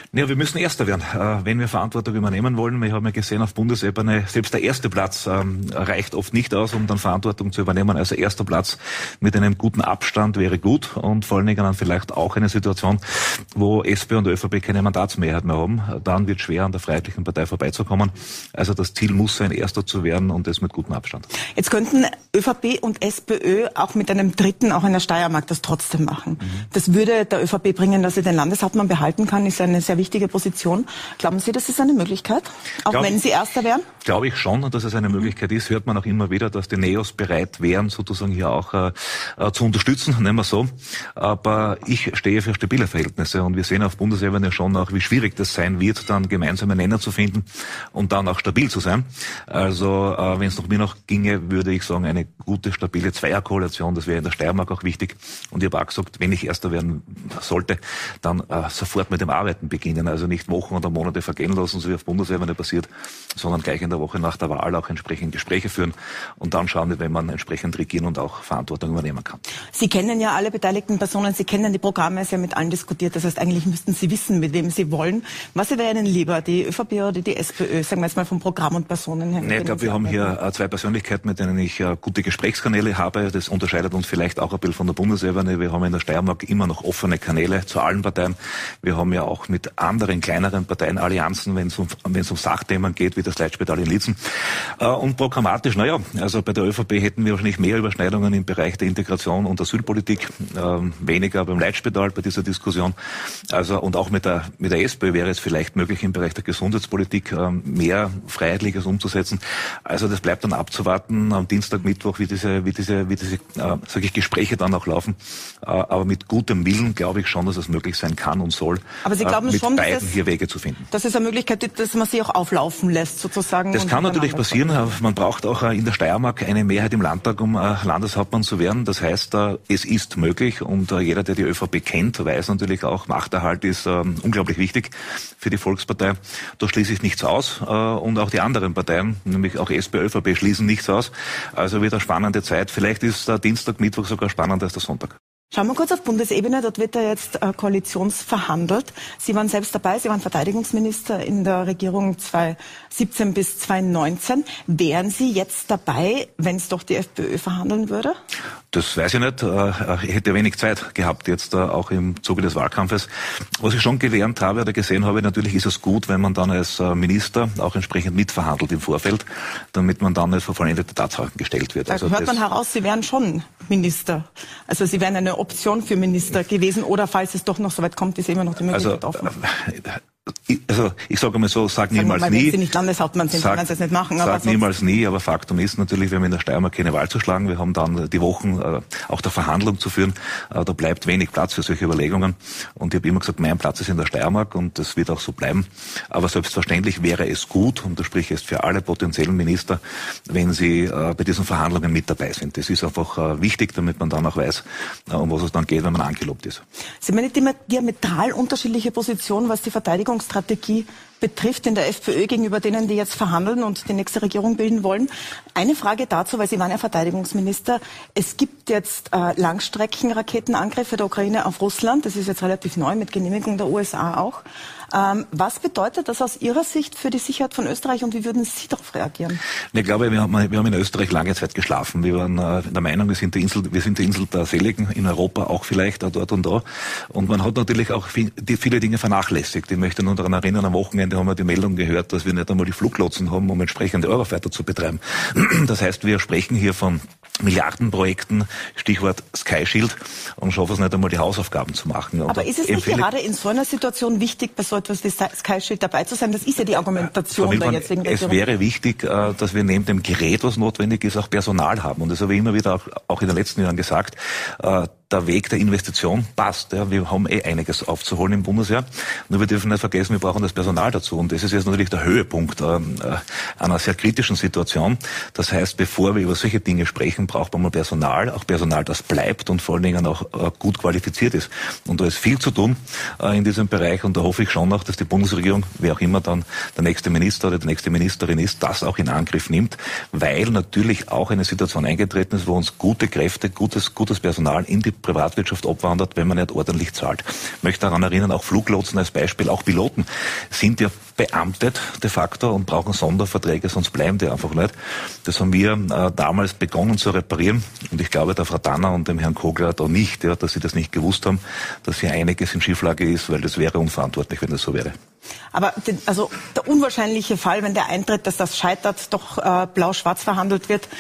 Ja, wir müssen Erster werden, wenn wir Verantwortung übernehmen wollen. Wir haben ja gesehen, auf Bundesebene, selbst der erste Platz reicht oft nicht aus, um dann Verantwortung zu übernehmen. Also erster Platz mit einem guten Abstand wäre gut und vor allen Dingen dann vielleicht auch eine Situation, wo SP und ÖVP keine Mandatsmehrheit mehr haben. Dann wird es schwer, an der Freiheitlichen Partei vorbeizukommen. Also das Ziel muss sein, Erster zu werden und das mit gutem Abstand. Jetzt könnten ÖVP und SPÖ auch mit einem Dritten auch in der Steiermark das trotzdem machen. Das würde der ÖVP bringen, dass sie den Landeshauptmann behalten kann, ist eine sehr wichtige Position. Glauben Sie, das ist eine Möglichkeit, auch wenn Sie Erster wären? Glaube ich schon, dass es eine Möglichkeit ist. Hört man auch immer wieder, dass die Neos bereit wären, sozusagen hier auch zu unterstützen, nennen wir so. Aber ich stehe für stabile Verhältnisse und wir sehen auf Bundesebene schon auch, wie schwierig das sein wird, dann gemeinsame Nenner zu finden und dann auch stabil zu sein. Also wenn es nach mir noch ginge, würde ich sagen, eine gute, stabile Zweierkoalition, das wäre in der Steiermark auch wichtig. Und ich habe auch gesagt, wenn ich Erster werden sollte, dann sofort mit dem Arbeiten beginnen. Also nicht Wochen oder Monate vergehen lassen, so wie auf Bundesebene passiert, sondern gleich in der Woche nach der Wahl auch entsprechend Gespräche führen und dann schauen, wenn man entsprechend regieren und auch Verantwortung übernehmen kann. Sie kennen ja alle beteiligten Personen, Sie kennen die Programme, Sie haben mit allen diskutiert. Das heißt, eigentlich müssten Sie wissen, mit wem Sie wollen. Was wäre Ihnen lieber, die ÖVP oder die SPÖ? Sagen wir jetzt mal vom Programm und Personen her. Ich glaube, wir haben hier zwei Persönlichkeiten, mit denen ich gute Gesprächskanäle habe. Das unterscheidet uns vielleicht auch ein bisschen von der Bundesebene. Wir haben in der Steiermark immer noch offene Kanäle zu allen Parteien. Wir haben ja auch mit anderen kleineren Parteien Allianzen, wenn es um Sachthemen geht, wie das Leitspital in Liezen. Und programmatisch, also bei der ÖVP hätten wir wahrscheinlich mehr Überschneidungen im Bereich der Integration und Asylpolitik, weniger beim Leitspital bei dieser Diskussion. Also und auch mit der SPÖ wäre es vielleicht möglich, im Bereich der Gesundheitspolitik mehr Freiheitliches umzusetzen. Also das bleibt dann abzuwarten am Dienstag, Mittwoch, wie diese Gespräche dann auch laufen. Aber mit gutem Willen glaube ich schon, dass es möglich sein kann und soll, aber Sie glauben mit schon, beiden hier Wege zu finden. Das ist eine Möglichkeit, dass man sie auch auflaufen lässt, sozusagen. Das kann natürlich passieren. Man braucht auch in der Steiermark eine Mehrheit im Landtag, um Landeshauptmann zu werden. Das heißt, es ist möglich und jeder, der die ÖVP kennt, weiß natürlich auch, Machterhalt ist unglaublich wichtig für die Volkspartei. Da schließe ich nichts aus und auch die anderen Parteien, nämlich auch SP, ÖVP, schließen nichts aus. Also wird eine spannende Zeit. Vielleicht ist der Dienstag, Mittwoch sogar spannender als der Sonntag. Schauen wir kurz auf Bundesebene, dort wird ja jetzt koalitionsverhandelt. Sie waren selbst dabei, Sie waren Verteidigungsminister in der Regierung 2017 bis 2019. Wären Sie jetzt dabei, wenn es doch die FPÖ verhandeln würde? Das weiß ich nicht. Ich hätte wenig Zeit gehabt jetzt auch im Zuge des Wahlkampfes. Was ich schon gelernt habe oder gesehen habe, natürlich ist es gut, wenn man dann als Minister auch entsprechend mitverhandelt im Vorfeld, damit man dann nicht vor vollendete Tatsachen gestellt wird. Da also hört man heraus, Sie wären schon Minister. Also Sie wären eine Option für Minister gewesen oder falls es doch noch so weit kommt, ist immer noch die Möglichkeit offen. Also ich sage mal so, sag niemals nie. Wenn Sie nicht Landeshauptmann sind, werden Sie es nicht machen. Sag niemals nie, aber Faktum ist natürlich, wir haben in der Steiermark keine Wahl zu schlagen. Wir haben dann die Wochen auch der Verhandlung zu führen. Da bleibt wenig Platz für solche Überlegungen. Und ich habe immer gesagt, mein Platz ist in der Steiermark und das wird auch so bleiben. Aber selbstverständlich wäre es gut, und da spreche ich jetzt für alle potenziellen Minister, wenn sie bei diesen Verhandlungen mit dabei sind. Das ist einfach wichtig, damit man dann auch weiß, um was es dann geht, wenn man angelobt ist. Sie haben eine diametral unterschiedliche Position, was die Verteidigungsstrategie betrifft in der FPÖ gegenüber denen, die jetzt verhandeln und die nächste Regierung bilden wollen. Eine Frage dazu, weil Sie waren ja Verteidigungsminister. Es gibt jetzt Langstreckenraketenangriffe der Ukraine auf Russland. Das ist jetzt relativ neu, mit Genehmigung der USA auch. Was bedeutet das aus Ihrer Sicht für die Sicherheit von Österreich und wie würden Sie darauf reagieren? Ich glaube, wir haben in Österreich lange Zeit geschlafen. Wir waren der Meinung, wir sind die Insel der Seligen, in Europa auch vielleicht, auch dort und da. Und man hat natürlich auch viele Dinge vernachlässigt. Ich möchte nur daran erinnern, am Wochenende haben wir die Meldung gehört, dass wir nicht einmal die Fluglotsen haben, um entsprechende Eurofighter zu betreiben. Das heißt, wir sprechen hier von Milliardenprojekten, Stichwort Sky Shield, und schaffen es nicht einmal, die Hausaufgaben zu machen. Aber ist es nicht gerade in so einer Situation wichtig, bei so etwas wie Sky Shield dabei zu sein? Das ist ja die Argumentation der jetzigen Regierung. Es wäre wichtig, dass wir neben dem Gerät, was notwendig ist, auch Personal haben. Und das habe ich immer wieder auch in den letzten Jahren gesagt. Der Weg der Investition passt. Ja. Wir haben einiges aufzuholen im Bundesheer. Nur wir dürfen nicht vergessen, wir brauchen das Personal dazu. Und das ist jetzt natürlich der Höhepunkt einer sehr kritischen Situation. Das heißt, bevor wir über solche Dinge sprechen, braucht man mal Personal, auch Personal, das bleibt und vor allen Dingen auch gut qualifiziert ist. Und da ist viel zu tun in diesem Bereich und da hoffe ich schon noch, dass die Bundesregierung, wer auch immer dann der nächste Minister oder die nächste Ministerin ist, das auch in Angriff nimmt, weil natürlich auch eine Situation eingetreten ist, wo uns gute Kräfte, gutes Personal in die Privatwirtschaft abwandert, wenn man nicht ordentlich zahlt. Ich möchte daran erinnern, auch Fluglotsen als Beispiel, auch Piloten sind ja beamtet de facto und brauchen Sonderverträge, sonst bleiben die einfach nicht. Das haben wir damals begonnen zu reparieren und ich glaube der Frau Danner und dem Herrn Kogler da nicht, ja, dass sie das nicht gewusst haben, dass hier einiges in Schieflage ist, weil das wäre unverantwortlich, wenn das so wäre. Aber der unwahrscheinliche Fall, wenn der eintritt, dass das scheitert, doch blau-schwarz verhandelt wird,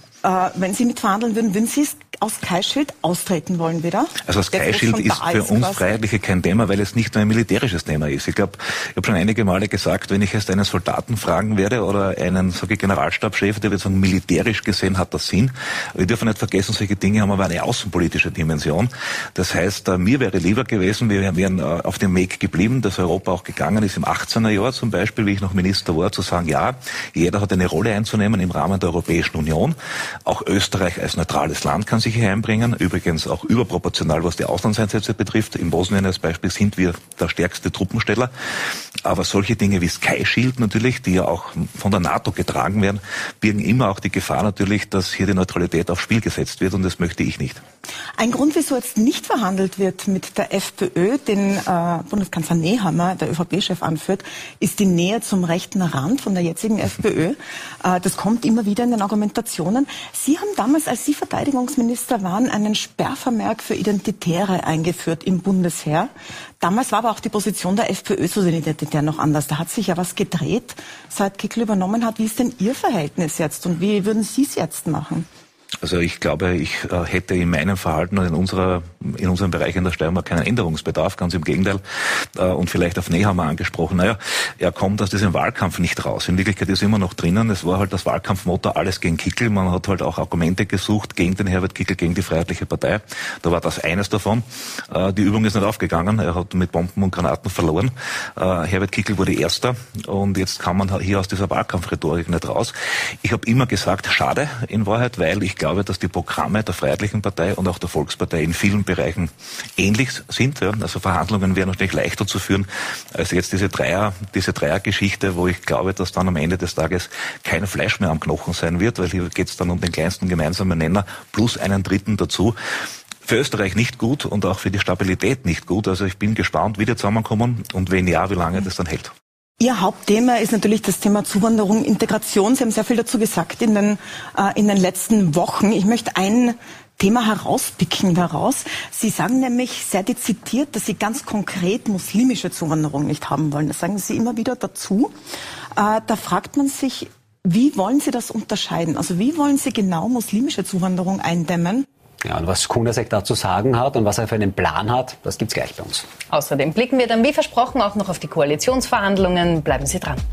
wenn Sie mitverhandeln würden Sie es aus Sky-Shield austreten wollen wieder? Also Sky-Shield ist für uns Freiheitliche kein Thema, weil es nicht nur ein militärisches Thema ist. Ich glaube, ich habe schon einige Male gesagt, wenn ich jetzt einen Soldaten fragen werde oder einen Generalstabschef, der wird sagen, militärisch gesehen hat das Sinn. Wir dürfen nicht vergessen, solche Dinge haben aber eine außenpolitische Dimension. Das heißt, mir wäre lieber gewesen, wir wären auf dem Weg geblieben, dass Europa auch gegangen ist im 18er Jahr zum Beispiel, wie ich noch Minister war, zu sagen, ja, jeder hat eine Rolle einzunehmen im Rahmen der Europäischen Union. Auch Österreich als neutrales Land kann sich hier einbringen. Übrigens auch überproportional, was die Auslandseinsätze betrifft. In Bosnien als Beispiel sind wir der stärkste Truppensteller. Aber solche Dinge wie Sky-Shield natürlich, die ja auch von der NATO getragen werden, birgen immer auch die Gefahr natürlich, dass hier die Neutralität aufs Spiel gesetzt wird und das möchte ich nicht. Ein Grund, wieso jetzt nicht verhandelt wird mit der FPÖ, den Bundeskanzler Nehammer, der ÖVP-Chef, anführt, ist die Nähe zum rechten Rand von der jetzigen FPÖ. Das kommt immer wieder in den Argumentationen. Sie haben damals, als Sie Verteidigungsminister waren, einen Sperrvermerk für Identitäre eingeführt im Bundesheer. Damals war aber auch die Position der FPÖ zu den Identitären noch anders. Da hat sich ja was gedreht, seit Kickl übernommen hat. Wie ist denn Ihr Verhältnis jetzt und wie würden Sie es jetzt machen? Also ich glaube, ich hätte in meinem Verhalten und in unserem Bereich in der Steiermark keinen Änderungsbedarf, ganz im Gegenteil. Und vielleicht auf Nehammer angesprochen, er kommt aus diesem Wahlkampf nicht raus. In Wirklichkeit ist er immer noch drinnen. Es war halt das Wahlkampfmotto, alles gegen Kickl. Man hat halt auch Argumente gesucht gegen den Herbert Kickl, gegen die Freiheitliche Partei. Da war das eines davon. Die Übung ist nicht aufgegangen. Er hat mit Bomben und Granaten verloren. Herbert Kickl wurde Erster und jetzt kann man hier aus dieser Wahlkampfrhetorik nicht raus. Ich habe immer gesagt, schade in Wahrheit, weil ich glaube, dass die Programme der Freiheitlichen Partei und auch der Volkspartei in vielen Bereichen ähnlich sind. Ja. Also Verhandlungen wären natürlich leichter zu führen als jetzt diese Dreiergeschichte, wo ich glaube, dass dann am Ende des Tages kein Fleisch mehr am Knochen sein wird, weil hier geht es dann um den kleinsten gemeinsamen Nenner plus einen Dritten dazu. Für Österreich nicht gut und auch für die Stabilität nicht gut. Also ich bin gespannt, wie die zusammenkommen und wenn ja, wie lange das dann hält. Ihr Hauptthema ist natürlich das Thema Zuwanderung, Integration. Sie haben sehr viel dazu gesagt in den letzten Wochen. Ich möchte ein Thema herauspicken daraus. Sie sagen nämlich sehr dezidiert, dass Sie ganz konkret muslimische Zuwanderung nicht haben wollen. Das sagen Sie immer wieder dazu. Da fragt man sich, wie wollen Sie das unterscheiden? Also wie wollen Sie genau muslimische Zuwanderung eindämmen? Ja, und was Kunasek dazu sagen hat und was er für einen Plan hat, das gibt's gleich bei uns. Außerdem blicken wir dann, wie versprochen, auch noch auf die Koalitionsverhandlungen. Bleiben Sie dran.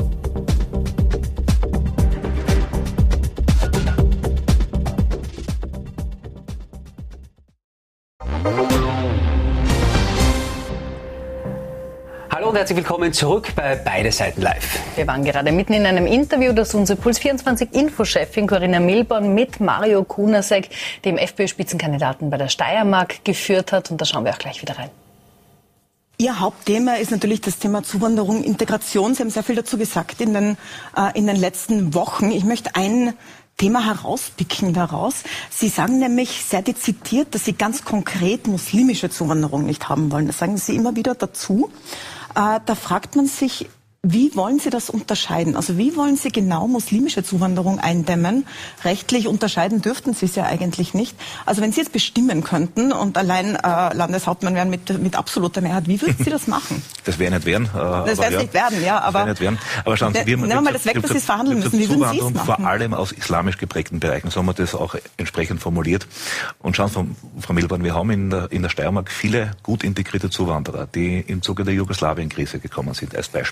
Hallo und herzlich willkommen zurück bei Beide Seiten live. Wir waren gerade mitten in einem Interview, das unsere Puls24-Infochefin Corinna Milborn mit Mario Kunasek, dem FPÖ-Spitzenkandidaten bei der Steiermark, geführt hat. Und da schauen wir auch gleich wieder rein. Ihr Hauptthema ist natürlich das Thema Zuwanderung, Integration. Sie haben sehr viel dazu gesagt in den letzten Wochen. Ich möchte ein Thema herauspicken daraus. Sie sagen nämlich sehr dezidiert, dass Sie ganz konkret muslimische Zuwanderung nicht haben wollen. Das sagen Sie immer wieder dazu. Da fragt man sich, wie wollen Sie das unterscheiden? Also wie wollen Sie genau muslimische Zuwanderung eindämmen? Rechtlich unterscheiden dürften Sie es ja eigentlich nicht. Also wenn Sie jetzt bestimmen könnten und allein Landeshauptmann wären mit absoluter Mehrheit, wie würden Sie das machen? Das wäre nicht werden. Das wäre nicht werden, ja. Aber schauen Sie, nehmen wir mal das weg, dass Sie es verhandeln müssen. Wie würden Sie es machen? Vor allem aus islamisch geprägten Bereichen. So haben wir das auch entsprechend formuliert. Und schauen Sie, Frau Milborn, wir haben in der Steiermark viele gut integrierte Zuwanderer, die im Zuge der Jugoslawien-Krise gekommen sind, als Beispiel. Ja.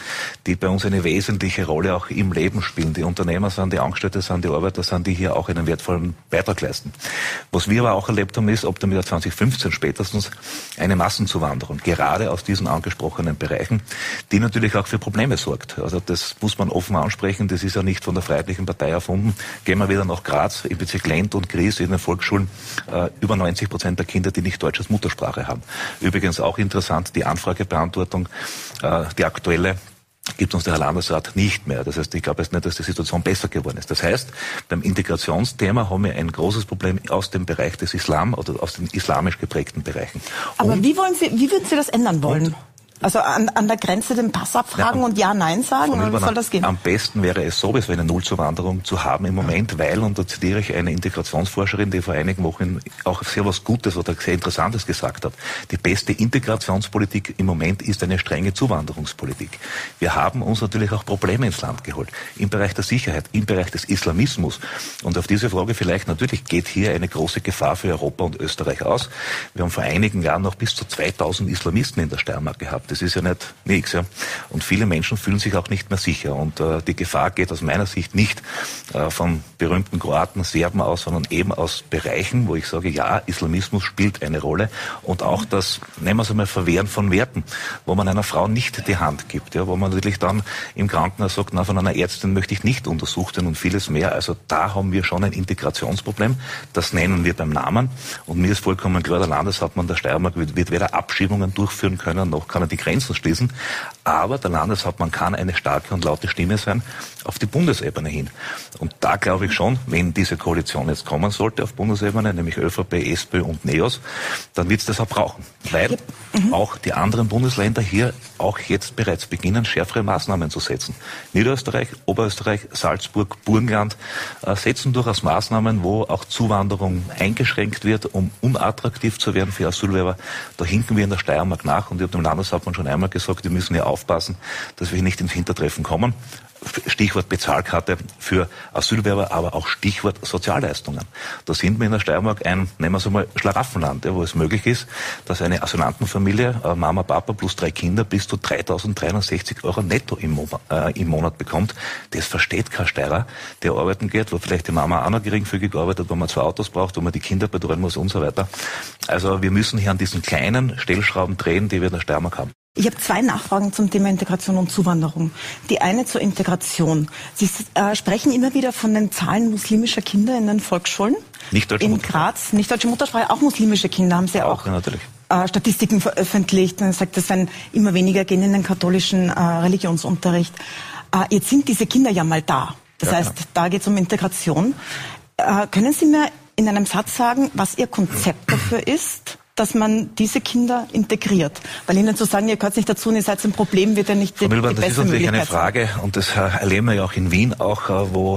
die bei uns eine wesentliche Rolle auch im Leben spielen. Die Unternehmer sind, die Angestellte sind, die Arbeiter sind, die hier auch einen wertvollen Beitrag leisten. Was wir aber auch erlebt haben, ist, ob damit 2015 spätestens eine Massenzuwanderung, gerade aus diesen angesprochenen Bereichen, die natürlich auch für Probleme sorgt. Also das muss man offen ansprechen, das ist ja nicht von der Freiheitlichen Partei erfunden. Gehen wir wieder nach Graz, im Bezirk Lent und Gries, in den Volksschulen über 90% der Kinder, die nicht Deutsch als Muttersprache haben. Übrigens auch interessant, die Anfragebeantwortung, die aktuelle, gibt uns der Herr Landesrat nicht mehr. Das heißt, ich glaube jetzt nicht, dass die Situation besser geworden ist. Das heißt, beim Integrationsthema haben wir ein großes Problem aus dem Bereich des Islam oder aus den islamisch geprägten Bereichen. Aber wie würden Sie das ändern wollen? Also an der Grenze den Pass abfragen und Ja-Nein sagen? Oder wie soll das gehen? Am besten wäre es sowieso eine Nullzuwanderung zu haben im Moment, weil, und da zitiere ich eine Integrationsforscherin, die vor einigen Wochen auch sehr was Gutes oder sehr Interessantes gesagt hat. Die beste Integrationspolitik im Moment ist eine strenge Zuwanderungspolitik. Wir haben uns natürlich auch Probleme ins Land geholt. Im Bereich der Sicherheit, im Bereich des Islamismus. Und auf diese Frage vielleicht natürlich geht hier eine große Gefahr für Europa und Österreich aus. Wir haben vor einigen Jahren noch bis zu 2000 Islamisten in der Steiermark gehabt. Das ist ja nicht nichts. Ja. Und viele Menschen fühlen sich auch nicht mehr sicher. Und die Gefahr geht aus meiner Sicht nicht von berühmten Kroaten, Serben aus, sondern eben aus Bereichen, wo ich sage, ja, Islamismus spielt eine Rolle. Und auch das, nehmen wir es einmal, Verwehren von Werten, wo man einer Frau nicht die Hand gibt. Ja, wo man natürlich dann im Krankenhaus sagt, na, von einer Ärztin möchte ich nicht untersucht werden und vieles mehr. Also da haben wir schon ein Integrationsproblem. Das nennen wir beim Namen. Und mir ist vollkommen klar, der Landeshauptmann der Steiermark wird weder Abschiebungen durchführen können, noch kann er die Grenzen schließen. Aber der Landeshauptmann kann eine starke und laute Stimme sein auf die Bundesebene hin. Und da glaube ich schon, wenn diese Koalition jetzt kommen sollte auf Bundesebene, nämlich ÖVP, SPÖ und NEOS, dann wird es das auch brauchen. Weil auch die anderen Bundesländer hier auch jetzt bereits beginnen, schärfere Maßnahmen zu setzen. Niederösterreich, Oberösterreich, Salzburg, Burgenland setzen durchaus Maßnahmen, wo auch Zuwanderung eingeschränkt wird, um unattraktiv zu werden für Asylwerber. Da hinken wir in der Steiermark nach und ich habe dem Landeshauptmann schon einmal gesagt, wir müssen hier aufpassen, dass wir nicht ins Hintertreffen kommen. Stichwort Bezahlkarte für Asylwerber, aber auch Stichwort Sozialleistungen. Da sind wir in der Steiermark ein, nehmen wir es einmal, Schlaraffenland, wo es möglich ist, dass eine Asylantenfamilie, Mama, Papa plus 3 Kinder bis zu 3.360 Euro netto im Monat bekommt. Das versteht kein Steirer, der arbeiten geht, wo vielleicht die Mama auch noch geringfügig arbeitet, wo man 2 Autos braucht, wo man die Kinder betreuen muss und so weiter. Also wir müssen hier an diesen kleinen Stellschrauben drehen, die wir in der Steiermark haben. Ich habe 2 Nachfragen zum Thema Integration und Zuwanderung. Die eine zur Integration. Sie sprechen immer wieder von den Zahlen muslimischer Kinder in den Volksschulen. Nicht deutsche in Muttersprache. Graz, nicht deutsche Muttersprache, auch muslimische Kinder haben Sie auch ja, natürlich. Statistiken veröffentlicht. Man sagt, es werden immer weniger gehen in den katholischen Religionsunterricht. Jetzt sind diese Kinder ja mal da. Das heißt, da geht es um Integration. Können Sie mir in einem Satz sagen, was Ihr Konzept dafür ist, dass man diese Kinder integriert? Weil Ihnen zu sagen, ihr gehört nicht dazu und ihr seid ein Problem, wird ja nicht die beste Möglichkeit sein. Das ist natürlich eine Frage und das erleben wir ja auch in Wien, auch wo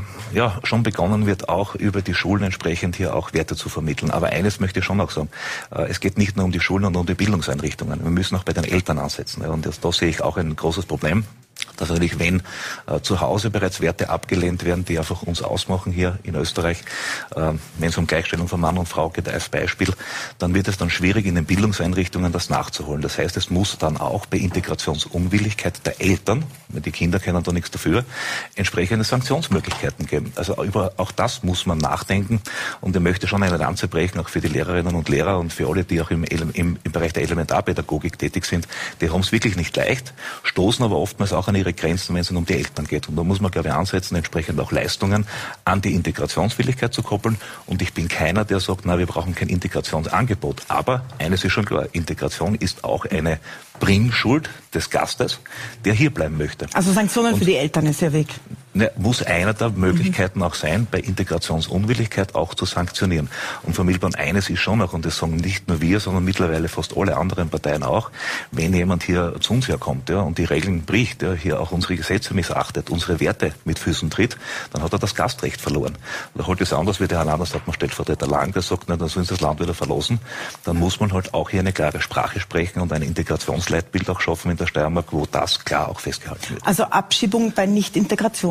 ja schon begonnen wird, auch über die Schulen entsprechend hier auch Werte zu vermitteln. Aber eines möchte ich schon auch sagen, es geht nicht nur um die Schulen und um die Bildungseinrichtungen. Wir müssen auch bei den Eltern ansetzen. Und da sehe ich auch ein großes Problem. Dass natürlich, wenn zu Hause bereits Werte abgelehnt werden, die einfach uns ausmachen hier in Österreich, wenn es um Gleichstellung von Mann und Frau geht als Beispiel, dann wird es dann schwierig, in den Bildungseinrichtungen das nachzuholen. Das heißt, es muss dann auch bei Integrationsunwilligkeit der Eltern, die Kinder können da nichts dafür, entsprechende Sanktionsmöglichkeiten geben. Also über auch das muss man nachdenken und ich möchte schon eine Lanze brechen, auch für die Lehrerinnen und Lehrer und für alle, die auch im Bereich der Elementarpädagogik tätig sind. Die haben es wirklich nicht leicht, stoßen aber oftmals auch an ihre Grenzen, wenn es um die Eltern geht. Und da muss man, glaube ich, ansetzen, entsprechend auch Leistungen an die Integrationswilligkeit zu koppeln. Und ich bin keiner, der sagt, na, wir brauchen kein Integrationsangebot. Aber eines ist schon klar, Integration ist auch eine Bringschuld des Gastes, der hier bleiben möchte. Also Sanktionen für die Eltern ist der Weg. Muss einer der Möglichkeiten auch sein, bei Integrationsunwilligkeit auch zu sanktionieren. Und Frau Milborn, eines ist schon auch, und das sagen nicht nur wir, sondern mittlerweile fast alle anderen Parteien auch, wenn jemand hier zu uns herkommt und die Regeln bricht, hier auch unsere Gesetze missachtet, unsere Werte mit Füßen tritt, dann hat er das Gastrecht verloren. Da holt es anders, wie der Herr Landeshauptmann Stellvertreter Lang, der sagt, na, dann sollen sie das Land wieder verlassen. Dann muss man halt auch hier eine klare Sprache sprechen und ein Integrationsleitbild auch schaffen in der Steiermark, wo das klar auch festgehalten wird. Also Abschiebung bei Nicht-Integration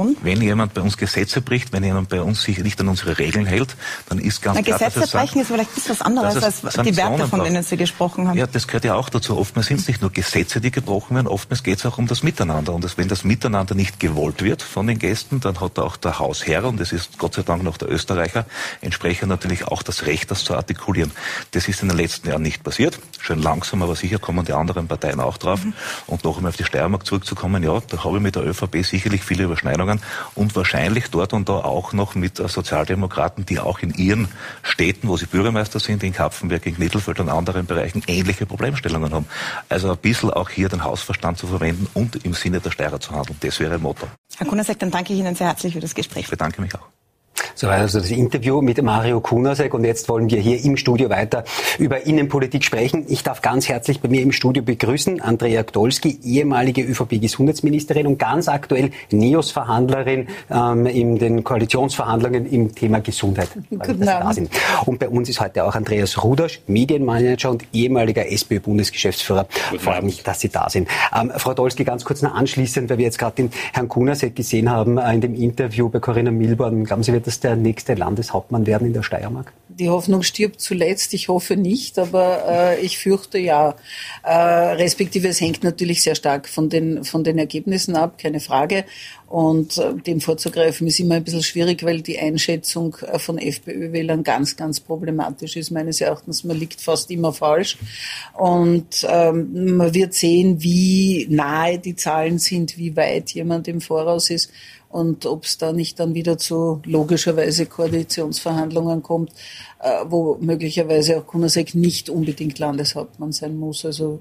Opposition? Wenn jemand bei uns Gesetze bricht, wenn jemand bei uns sich nicht an unsere Regeln hält, dann ist ganz klar, Gesetze brechen ist vielleicht etwas anderes als die Werte, von denen Sie gesprochen haben. Ja, das gehört ja auch dazu. Oftmals sind es nicht nur Gesetze, die gebrochen werden, oftmals geht es auch um das Miteinander. Und wenn das Miteinander nicht gewollt wird von den Gästen, dann hat auch der Hausherr, und das ist Gott sei Dank noch der Österreicher, entsprechend natürlich auch das Recht, das zu artikulieren. Das ist in den letzten Jahren nicht passiert. Schön langsam, aber sicher kommen die anderen Parteien auch drauf. Und noch einmal auf die Steiermark zurückzukommen, ja, da habe ich mit der ÖVP sicherlich viele Überschneidungen und wahrscheinlich dort und da auch noch mit Sozialdemokraten, die auch in ihren Städten, wo sie Bürgermeister sind, in Kapfenberg, in Mittelfeld und anderen Bereichen ähnliche Problemstellungen haben. Also ein bisschen auch hier den Hausverstand zu verwenden und im Sinne der Steirer zu handeln. Das wäre ein Motto. Herr Kunasek, dann danke ich Ihnen sehr herzlich für das Gespräch. Ich bedanke mich auch. So, also das Interview mit Mario Kunasek, und jetzt wollen wir hier im Studio weiter über Innenpolitik sprechen. Ich darf ganz herzlich bei mir im Studio begrüßen Andrea Gdolski, ehemalige ÖVP-Gesundheitsministerin und ganz aktuell NEOS-Verhandlerin in den Koalitionsverhandlungen im Thema Gesundheit. Guten Abend. Und bei uns ist heute auch Andreas Rudasch, Medienmanager und ehemaliger SPÖ-Bundesgeschäftsführer. Freut mich, dass Sie da sind. Frau Gdolski, ganz kurz noch anschließend, weil wir jetzt gerade den Herrn Kunasek gesehen haben in dem Interview bei Corinna Milborn. Glauben Sie, wird das der nächste Landeshauptmann werden in der Steiermark? Die Hoffnung stirbt zuletzt. Ich hoffe nicht, aber ich fürchte ja. Respektive es hängt natürlich sehr stark von den Ergebnissen ab, keine Frage. Und dem vorzugreifen ist immer ein bisschen schwierig, weil die Einschätzung von FPÖ-Wählern ganz, ganz problematisch ist. Meines Erachtens, man liegt fast immer falsch. Und man wird sehen, wie nahe die Zahlen sind, wie weit jemand im Voraus ist. Und ob es da nicht dann wieder zu logischerweise Koalitionsverhandlungen kommt, wo möglicherweise auch Kunasek nicht unbedingt Landeshauptmann sein muss. Also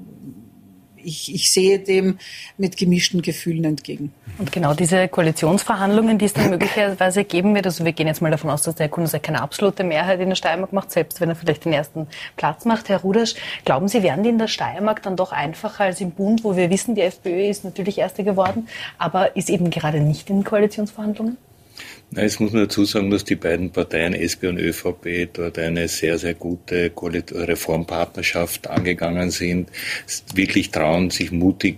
ich sehe dem mit gemischten Gefühlen entgegen. Und genau diese Koalitionsverhandlungen, die es dann möglicherweise geben wird, also wir gehen jetzt mal davon aus, dass der Kunasek keine absolute Mehrheit in der Steiermark macht, selbst wenn er vielleicht den ersten Platz macht. Herr Rudasch, glauben Sie, werden die in der Steiermark dann doch einfacher als im Bund, wo wir wissen, die FPÖ ist natürlich Erste geworden, aber ist eben gerade nicht in Koalitionsverhandlungen? Na, jetzt muss man dazu sagen, dass die beiden Parteien, SP und ÖVP, dort eine sehr, sehr gute Reformpartnerschaft angegangen sind, wirklich trauen, sich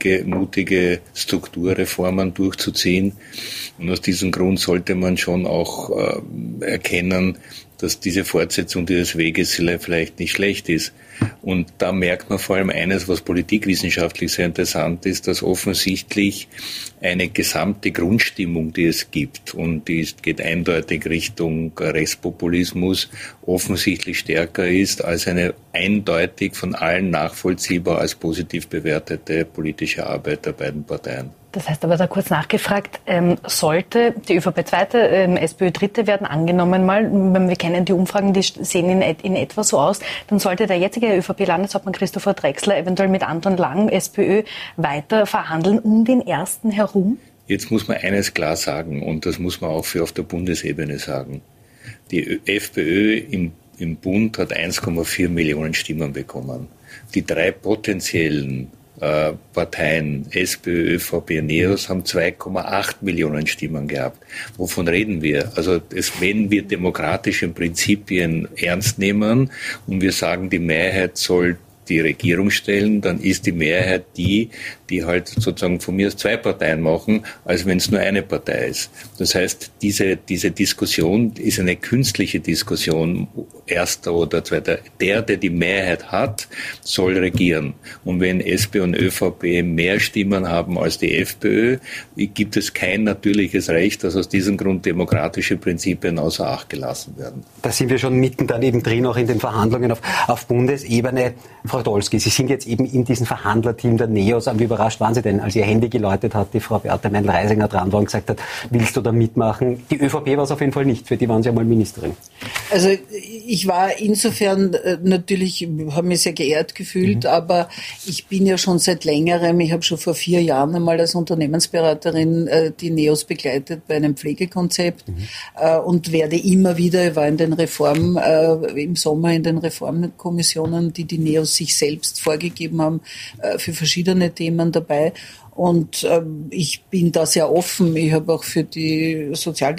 mutige Strukturreformen durchzuziehen. Und aus diesem Grund sollte man schon auch erkennen, dass diese Fortsetzung dieses Weges vielleicht nicht schlecht ist. Und da merkt man vor allem eines, was politikwissenschaftlich sehr interessant ist, dass offensichtlich eine gesamte Grundstimmung, die es gibt, und die geht eindeutig Richtung Rechtspopulismus, offensichtlich stärker ist als eine eindeutig von allen nachvollziehbar als positiv bewertete politische Arbeit der beiden Parteien. Das heißt aber da kurz nachgefragt, sollte die ÖVP Zweite, SPÖ Dritte werden angenommen mal, wir kennen die Umfragen, die sehen in etwa so aus, dann sollte der jetzige ÖVP-Landeshauptmann Christopher Drexler eventuell mit Anton Lang, SPÖ, weiter verhandeln um den ersten herum? Jetzt muss man eines klar sagen, und das muss man auch für auf der Bundesebene sagen. Die FPÖ im Bund hat 1,4 Millionen Stimmen bekommen. Die drei potenziellen Parteien, SPÖ, ÖVP, NEOS, haben 2,8 Millionen Stimmen gehabt. Wovon reden wir? Also wenn wir demokratische Prinzipien ernst nehmen und wir sagen, die Mehrheit soll die Regierung stellen, dann ist die Mehrheit die halt sozusagen von mir aus zwei Parteien machen, als wenn es nur eine Partei ist. Das heißt, diese Diskussion ist eine künstliche Diskussion, erster oder zweiter. Der die Mehrheit hat, soll regieren. Und wenn SP und ÖVP mehr Stimmen haben als die FPÖ, gibt es kein natürliches Recht, dass aus diesem Grund demokratische Prinzipien außer Acht gelassen werden. Da sind wir schon mitten dann eben drin, auch in den Verhandlungen auf Bundesebene. Frau Gdolski, Sie sind jetzt eben in diesem Verhandlerteam der NEOS. Wie überrascht waren Sie denn, als Ihr Handy geläutet hat, die Frau Beate Meindl-Reisinger dran war und gesagt hat, willst du da mitmachen? Die ÖVP war es auf jeden Fall nicht, für die waren Sie ja mal Ministerin. Also ich war insofern natürlich, habe mich sehr geehrt gefühlt, aber ich bin ja schon seit längerem, ich habe schon vor 4 Jahren einmal als Unternehmensberaterin die NEOS begleitet bei einem Pflegekonzept und werde immer wieder, ich war in den im Sommer in den Reformkommissionen, die NEOS sich selbst vorgegeben haben, für verschiedene Themen dabei. Und ich bin da sehr offen. Ich habe auch für die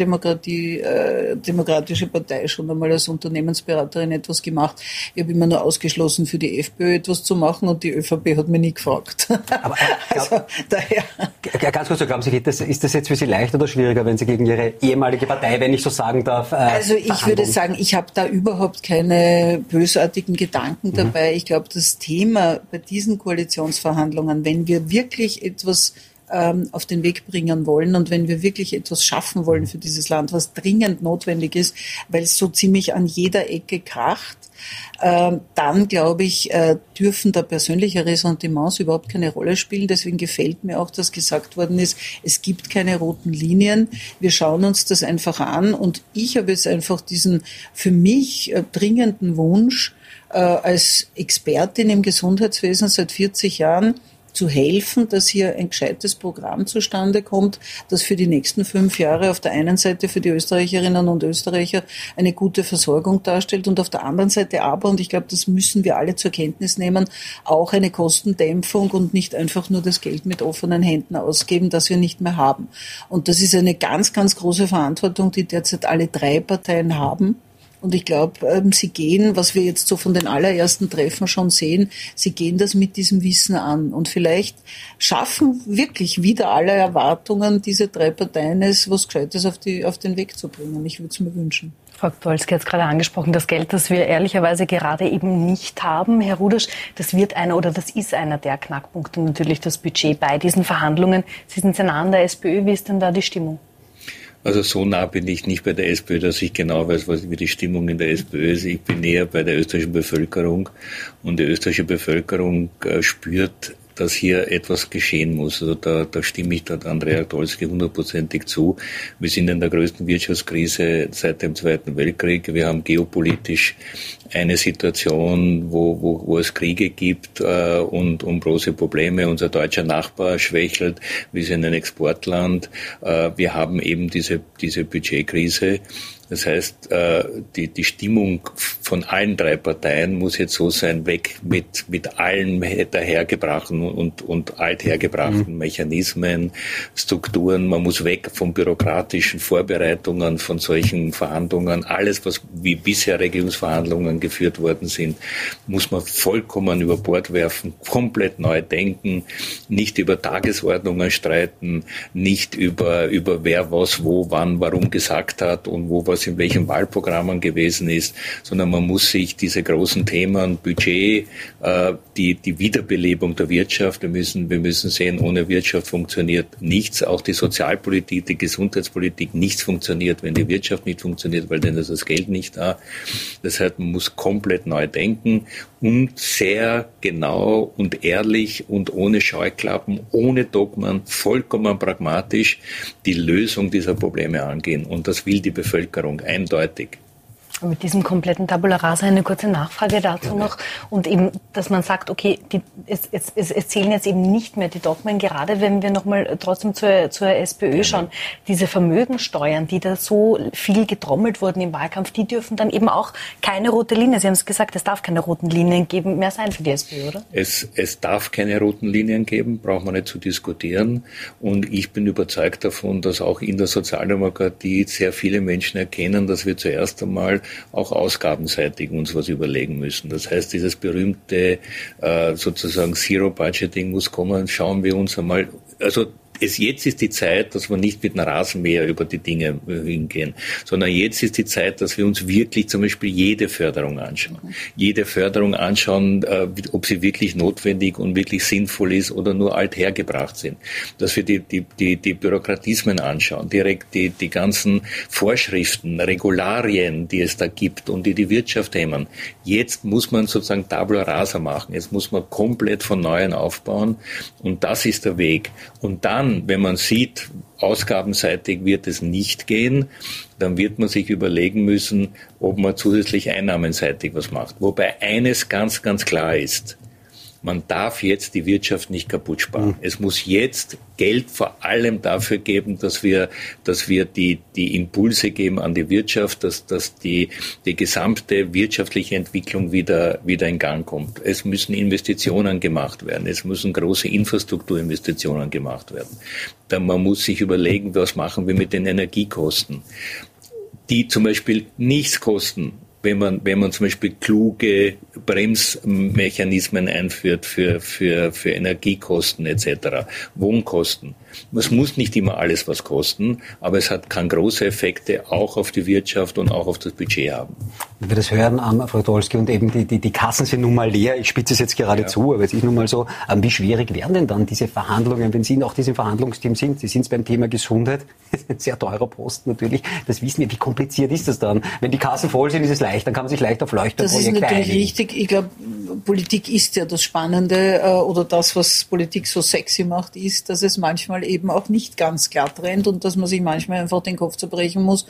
Demokratische Partei schon einmal als Unternehmensberaterin etwas gemacht. Ich habe immer nur ausgeschlossen, für die FPÖ etwas zu machen und die ÖVP hat mich nie gefragt. Aber daher. Ganz kurz, glauben Sie, ist das jetzt für Sie leichter oder schwieriger, wenn Sie gegen Ihre ehemalige Partei, wenn ich so sagen darf, Also ich würde sagen, ich habe da überhaupt keine bösartigen Gedanken dabei. Ich glaube, das Thema bei diesen Koalitionsverhandlungen, wenn wir wirklich etwas auf den Weg bringen wollen und wenn wir wirklich etwas schaffen wollen für dieses Land, was dringend notwendig ist, weil es so ziemlich an jeder Ecke kracht, dann, glaube ich, dürfen da persönliche Ressentiments überhaupt keine Rolle spielen. Deswegen gefällt mir auch, dass gesagt worden ist, es gibt keine roten Linien. Wir schauen uns das einfach an. Und ich habe jetzt einfach diesen für mich dringenden Wunsch, als Expertin im Gesundheitswesen seit 40 Jahren zu helfen, dass hier ein gescheites Programm zustande kommt, das für die nächsten 5 Jahre auf der einen Seite für die Österreicherinnen und Österreicher eine gute Versorgung darstellt und auf der anderen Seite aber, und ich glaube, das müssen wir alle zur Kenntnis nehmen, auch eine Kostendämpfung und nicht einfach nur das Geld mit offenen Händen ausgeben, das wir nicht mehr haben. Und das ist eine ganz, ganz große Verantwortung, die derzeit alle 3 Parteien haben. Und ich glaube, sie gehen, was wir jetzt so von den allerersten Treffen schon sehen, sie gehen das mit diesem Wissen an. Und vielleicht schaffen wirklich wieder alle Erwartungen, diese 3 Parteien es, was Gescheites auf den Weg zu bringen. Ich würde es mir wünschen. Frau Podolski hat es gerade angesprochen, das Geld, das wir ehrlicherweise gerade eben nicht haben. Herr Rudasch, das ist einer der Knackpunkte, natürlich das Budget bei diesen Verhandlungen. Sie sind sehr nah an der SPÖ. Wie ist denn da die Stimmung? Also so nah bin ich nicht bei der SPÖ, dass ich genau weiß, wie die Stimmung in der SPÖ ist. Ich bin näher bei der österreichischen Bevölkerung und die österreichische Bevölkerung spürt, dass hier etwas geschehen muss. Also da stimme ich Andrea Podolski 100%ig zu. Wir sind in der größten Wirtschaftskrise seit dem Zweiten Weltkrieg. Wir haben geopolitisch eine Situation, wo es Kriege gibt und große Probleme. Unser deutscher Nachbar schwächelt. Wir sind ein Exportland. Wir haben eben diese Budgetkrise. Das heißt, die Stimmung von allen 3 Parteien muss jetzt so sein, weg mit allen dahergebrachten und althergebrachten Mechanismen, Strukturen. Man muss weg von bürokratischen Vorbereitungen von solchen Verhandlungen. Alles, was wie bisher Regierungsverhandlungen geführt worden sind, muss man vollkommen über Bord werfen, komplett neu denken, nicht über Tagesordnungen streiten, nicht über wer was, wo, wann, warum gesagt hat und wo was in welchen Wahlprogrammen gewesen ist, sondern man muss sich diese großen Themen, Budget, die Wiederbelebung der Wirtschaft, wir müssen sehen, ohne Wirtschaft funktioniert nichts, auch die Sozialpolitik, die Gesundheitspolitik, nichts funktioniert, wenn die Wirtschaft nicht funktioniert, weil dann ist das Geld nicht da. Das heißt, man muss komplett neu denken und sehr genau und ehrlich und ohne Scheuklappen, ohne Dogmen, vollkommen pragmatisch die Lösung dieser Probleme angehen. Und das will die Bevölkerung eindeutig. Mit diesem kompletten Tabula Rasa eine kurze Nachfrage dazu noch. Und eben, dass man sagt, okay, es zählen jetzt eben nicht mehr die Dogmen, gerade wenn wir nochmal trotzdem zur SPÖ schauen. Diese Vermögensteuern, die da so viel getrommelt wurden im Wahlkampf, die dürfen dann eben auch keine rote Linie. Sie haben es gesagt, es darf keine roten Linien mehr sein für die SPÖ, oder? Es darf keine roten Linien geben, braucht man nicht zu diskutieren. Und ich bin überzeugt davon, dass auch in der Sozialdemokratie sehr viele Menschen erkennen, dass wir zuerst einmal auch ausgabenseitig uns was überlegen müssen. Das heißt, dieses berühmte sozusagen Zero-Budgeting muss kommen. Schauen wir uns einmal, jetzt ist die Zeit, dass wir nicht mit einem Rasenmäher über die Dinge hingehen, sondern jetzt ist die Zeit, dass wir uns wirklich zum Beispiel jede Förderung anschauen. Jede Förderung anschauen, ob sie wirklich notwendig und wirklich sinnvoll ist oder nur althergebracht sind. Dass wir die Bürokratismen anschauen, direkt die ganzen Vorschriften, Regularien, die es da gibt und die Wirtschaft hemmen. Jetzt muss man sozusagen Tabula Rasa machen. Jetzt muss man komplett von Neuem aufbauen und das ist der Weg. Und dann, wenn man sieht, ausgabenseitig wird es nicht gehen, dann wird man sich überlegen müssen, ob man zusätzlich einnahmenseitig was macht. Wobei eines ganz, ganz klar ist, Man darf jetzt die Wirtschaft nicht kaputt sparen. Es muss jetzt Geld vor allem dafür geben, dass wir die Impulse geben an die Wirtschaft, dass die gesamte wirtschaftliche Entwicklung wieder in Gang kommt. Es müssen Investitionen gemacht werden. Es müssen große Infrastrukturinvestitionen gemacht werden. Man muss sich überlegen, was machen wir mit den Energiekosten, die zum Beispiel nichts kosten. Wenn man zum Beispiel kluge Bremsmechanismen einführt für Energiekosten etc., Wohnkosten. Es muss nicht immer alles was kosten, aber es kann große Effekte auch auf die Wirtschaft und auch auf das Budget haben. Wenn wir das hören, Frau Dolski, und eben die Kassen sind nun mal leer, ich spitze es jetzt gerade zu, aber es ist nun mal so, wie schwierig werden denn dann diese Verhandlungen, wenn Sie noch diesem Verhandlungsteam sind? Sie sind beim Thema Gesundheit, das ist ein sehr teurer Posten natürlich, das wissen wir, wie kompliziert ist das dann? Wenn die Kassen voll sind, ist es leicht, dann kann man sich leicht auf Leuchtturmprojekte einigen. Das ist natürlich richtig. Ich glaube, Politik ist ja das Spannende oder das, was Politik so sexy macht, ist, dass es manchmal eben auch nicht ganz glatt rennt und dass man sich manchmal einfach den Kopf zerbrechen muss,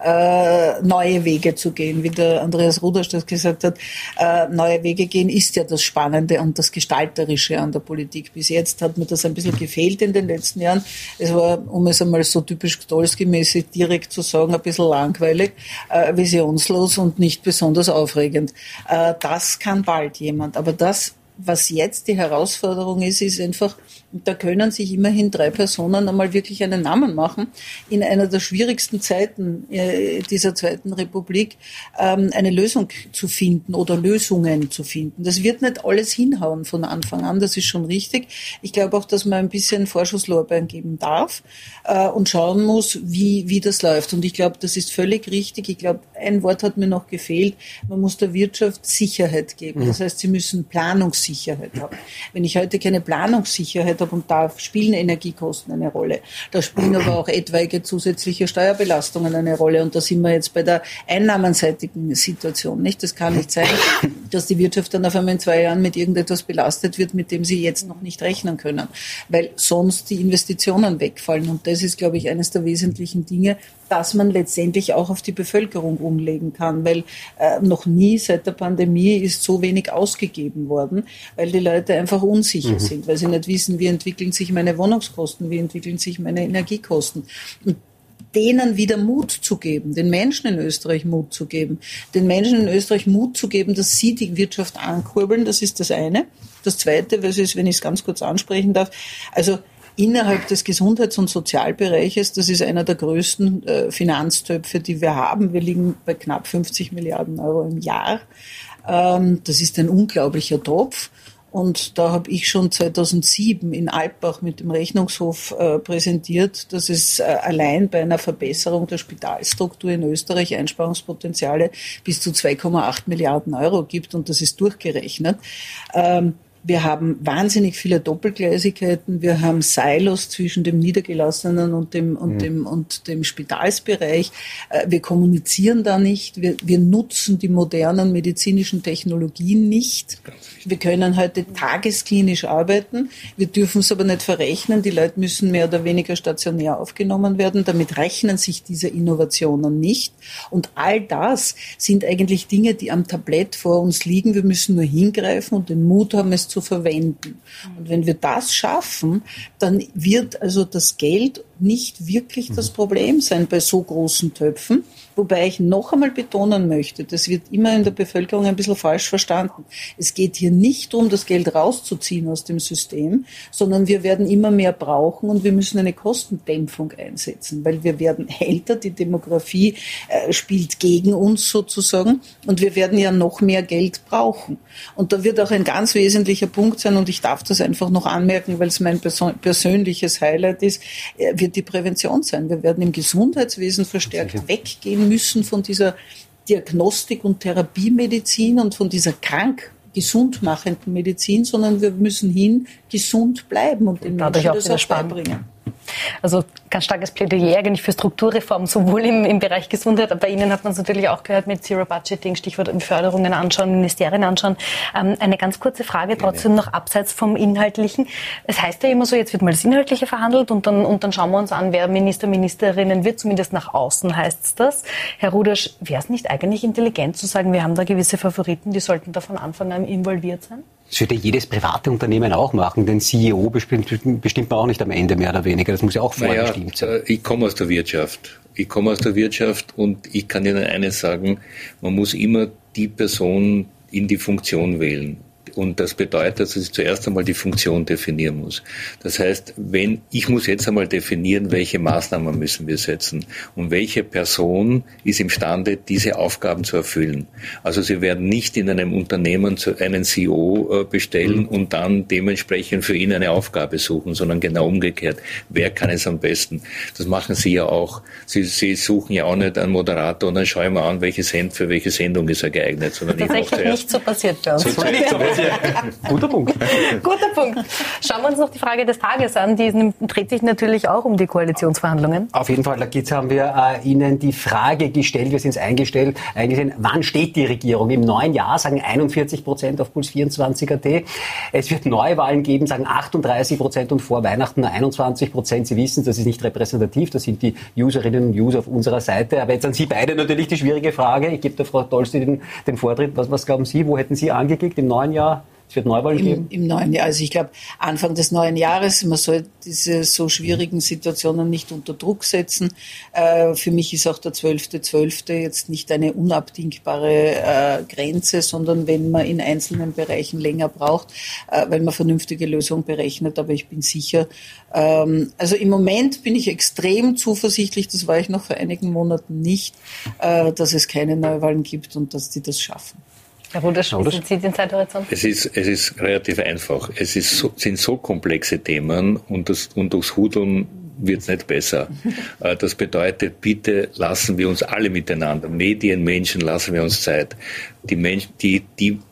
neue Wege zu gehen. Wie der Andreas Rudasch das gesagt hat, neue Wege gehen ist ja das Spannende und das Gestalterische an der Politik. Bis jetzt hat mir das ein bisschen gefehlt in den letzten Jahren. Es war, um es einmal so typisch Gdolski-mäßig direkt zu sagen, ein bisschen langweilig, visionslos und nicht besonders aufregend. Das kann bald jemand. Aber das, was jetzt die Herausforderung ist, ist einfach, da können sich immerhin 3 Personen einmal wirklich einen Namen machen, in einer der schwierigsten Zeiten dieser Zweiten Republik eine Lösung zu finden oder Lösungen zu finden. Das wird nicht alles hinhauen von Anfang an, das ist schon richtig. Ich glaube auch, dass man ein bisschen Vorschusslorbeeren geben darf und schauen muss, wie das läuft. Und ich glaube, das ist völlig richtig. Ich glaube, ein Wort hat mir noch gefehlt. Man muss der Wirtschaft Sicherheit geben. Das heißt, sie müssen Planungssicherheit haben. Wenn ich heute keine Planungssicherheit habe, und da spielen Energiekosten eine Rolle. Da spielen aber auch etwaige zusätzliche Steuerbelastungen eine Rolle. Und da sind wir jetzt bei der einnahmenseitigen Situation, nicht? Das kann nicht sein, dass die Wirtschaft dann auf einmal in 2 Jahren mit irgendetwas belastet wird, mit dem sie jetzt noch nicht rechnen können, weil sonst die Investitionen wegfallen. Und das ist, glaube ich, eines der wesentlichen Dinge, dass man letztendlich auch auf die Bevölkerung umlegen kann, weil noch nie seit der Pandemie ist so wenig ausgegeben worden, weil die Leute einfach unsicher sind, weil sie nicht wissen, wie entwickeln sich meine Wohnungskosten, wie entwickeln sich meine Energiekosten. Und denen wieder Mut zu geben, den Menschen in Österreich Mut zu geben, den Menschen in Österreich Mut zu geben, dass sie die Wirtschaft ankurbeln, das ist das eine. Das Zweite, was ist, wenn ich es ganz kurz ansprechen darf, also innerhalb des Gesundheits- und Sozialbereiches, das ist einer der größten Finanztöpfe, die wir haben. Wir liegen bei knapp 50 Milliarden Euro im Jahr. Das ist ein unglaublicher Topf. Und da habe ich schon 2007 in Alpbach mit dem Rechnungshof präsentiert, dass es allein bei einer Verbesserung der Spitalstruktur in Österreich Einsparungspotenziale bis zu 2,8 Milliarden Euro gibt. Und das ist durchgerechnet. Wir haben wahnsinnig viele Doppelgleisigkeiten. Wir haben Silos zwischen dem Niedergelassenen und dem Spitalsbereich. Wir kommunizieren da nicht. Wir nutzen die modernen medizinischen Technologien nicht. Wir können heute tagesklinisch arbeiten. Wir dürfen es aber nicht verrechnen. Die Leute müssen mehr oder weniger stationär aufgenommen werden. Damit rechnen sich diese Innovationen nicht. Und all das sind eigentlich Dinge, die am Tablett vor uns liegen. Wir müssen nur hingreifen und den Mut haben, es zu verwenden. Und wenn wir das schaffen, dann wird also das Geld nicht wirklich das Problem sein bei so großen Töpfen. Wobei ich noch einmal betonen möchte, das wird immer in der Bevölkerung ein bisschen falsch verstanden. Es geht hier nicht darum, das Geld rauszuziehen aus dem System, sondern wir werden immer mehr brauchen und wir müssen eine Kostendämpfung einsetzen, weil wir werden älter, die Demografie spielt gegen uns sozusagen und wir werden ja noch mehr Geld brauchen. Und da wird auch ein ganz wesentlicher Punkt sein, und ich darf das einfach noch anmerken, weil es mein persönliches Highlight ist, wird die Prävention sein. Wir werden im Gesundheitswesen verstärkt weggehen müssen von dieser Diagnostik- und Therapiemedizin und von dieser gesund machenden Medizin, sondern wir müssen gesund bleiben und den Menschen das auch beibringen. Also ganz starkes Plädoyer eigentlich für Strukturreform, sowohl im Bereich Gesundheit, aber bei Ihnen hat man es natürlich auch gehört mit Zero Budgeting, Stichwort Förderungen anschauen, Ministerien anschauen. Eine ganz kurze Frage trotzdem noch abseits vom Inhaltlichen. Es heißt ja immer so, jetzt wird mal das Inhaltliche verhandelt und dann schauen wir uns an, wer Minister, Ministerinnen wird, zumindest nach außen heißt es das. Herr Rudasch, wäre es nicht eigentlich intelligent zu sagen, wir haben da gewisse Favoriten, die sollten da von Anfang an involviert sein? Das würde jedes private Unternehmen auch machen, den CEO bestimmt man auch nicht am Ende, mehr oder weniger. Das muss ja auch vorbestimmt sein. Ich komme aus der Wirtschaft und ich kann Ihnen eines sagen, man muss immer die Person in die Funktion wählen. Und das bedeutet, dass ich zuerst einmal die Funktion definieren muss. Das heißt, ich muss jetzt einmal definieren, welche Maßnahmen müssen wir setzen und welche Person ist imstande, diese Aufgaben zu erfüllen. Also Sie werden nicht in einem Unternehmen einen CEO bestellen und dann dementsprechend für ihn eine Aufgabe suchen, sondern genau umgekehrt. Wer kann es am besten? Das machen Sie ja auch. Sie suchen ja auch nicht einen Moderator und dann schauen wir mal an, für welche Sendung ist er geeignet. Sondern tatsächlich nicht so passiert bei uns. Guter Punkt. Guter Punkt. Schauen wir uns noch die Frage des Tages an. Die dreht sich natürlich auch um die Koalitionsverhandlungen. Auf jeden Fall, jetzt haben wir Ihnen die Frage gestellt, wir sind es eingesehen, wann steht die Regierung? Im neuen Jahr sagen 41% auf Puls24.at. Es wird Neuwahlen geben, sagen 38% und vor Weihnachten nur 21%. Sie wissen, das ist nicht repräsentativ, das sind die Userinnen und User auf unserer Seite. Aber jetzt an Sie beide natürlich die schwierige Frage. Ich gebe der Frau Dolsti den Vortritt. Was glauben Sie, wo hätten Sie angeklickt im neuen Jahr? Es wird Neuwahlen geben? Im neuen Jahr. Also ich glaube, Anfang des neuen Jahres, man soll diese so schwierigen Situationen nicht unter Druck setzen. Für mich ist auch der 12.12. jetzt nicht eine unabdingbare Grenze, sondern wenn man in einzelnen Bereichen länger braucht, weil man vernünftige Lösungen berechnet. Aber ich bin sicher, also im Moment bin ich extrem zuversichtlich, das war ich noch vor einigen Monaten nicht, dass es keine Neuwahlen gibt und dass die das schaffen. Herr Rudasch, wie sehen Sie den Zeithorizont? Es ist relativ einfach. Sind so komplexe Themen und durchs Hudeln wird es nicht besser. Das bedeutet, bitte lassen wir uns alle miteinander, Medien, Menschen, lassen wir uns Zeit. Die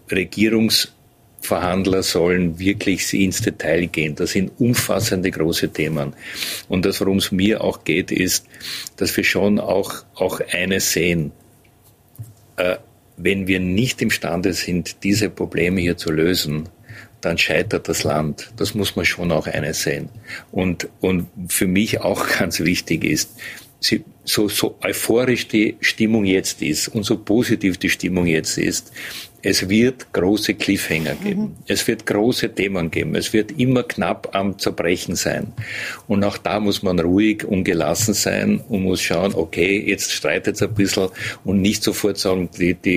Regierungsverhandler sollen wirklich ins Detail gehen. Das sind umfassende große Themen. Und das, worum es mir auch geht, ist, dass wir schon auch eines sehen. Wenn wir nicht imstande sind, diese Probleme hier zu lösen, dann scheitert das Land. Das muss man schon auch eines sehen. Und für mich auch ganz wichtig ist, so euphorisch die Stimmung jetzt ist und so positiv die Stimmung jetzt ist, es wird große Cliffhanger geben. Es wird große Themen geben. Es wird immer knapp am Zerbrechen sein. Und auch da muss man ruhig und gelassen sein und muss schauen, okay, jetzt streitet es ein bisschen und nicht sofort sagen,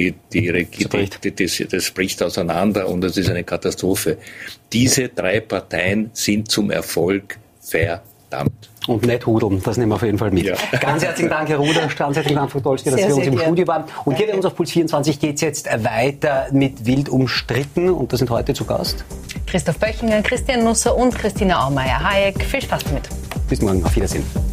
das bricht auseinander und das ist eine Katastrophe. Diese 3 Parteien sind zum Erfolg verdammt. Und nicht hudeln, das nehmen wir auf jeden Fall mit. Ja. Ganz herzlichen Dank, Herr Rudasch, ganz herzlichen Dank, Frau Dolsti, dass Sie uns im Studio waren. Und hier bei uns auf Puls 24 geht es jetzt weiter mit Wild umstritten. Und da sind heute zu Gast Christoph Böchinger, Christian Nusser und Christina Aumeier-Hayek. Viel Spaß damit. Bis morgen, auf Wiedersehen.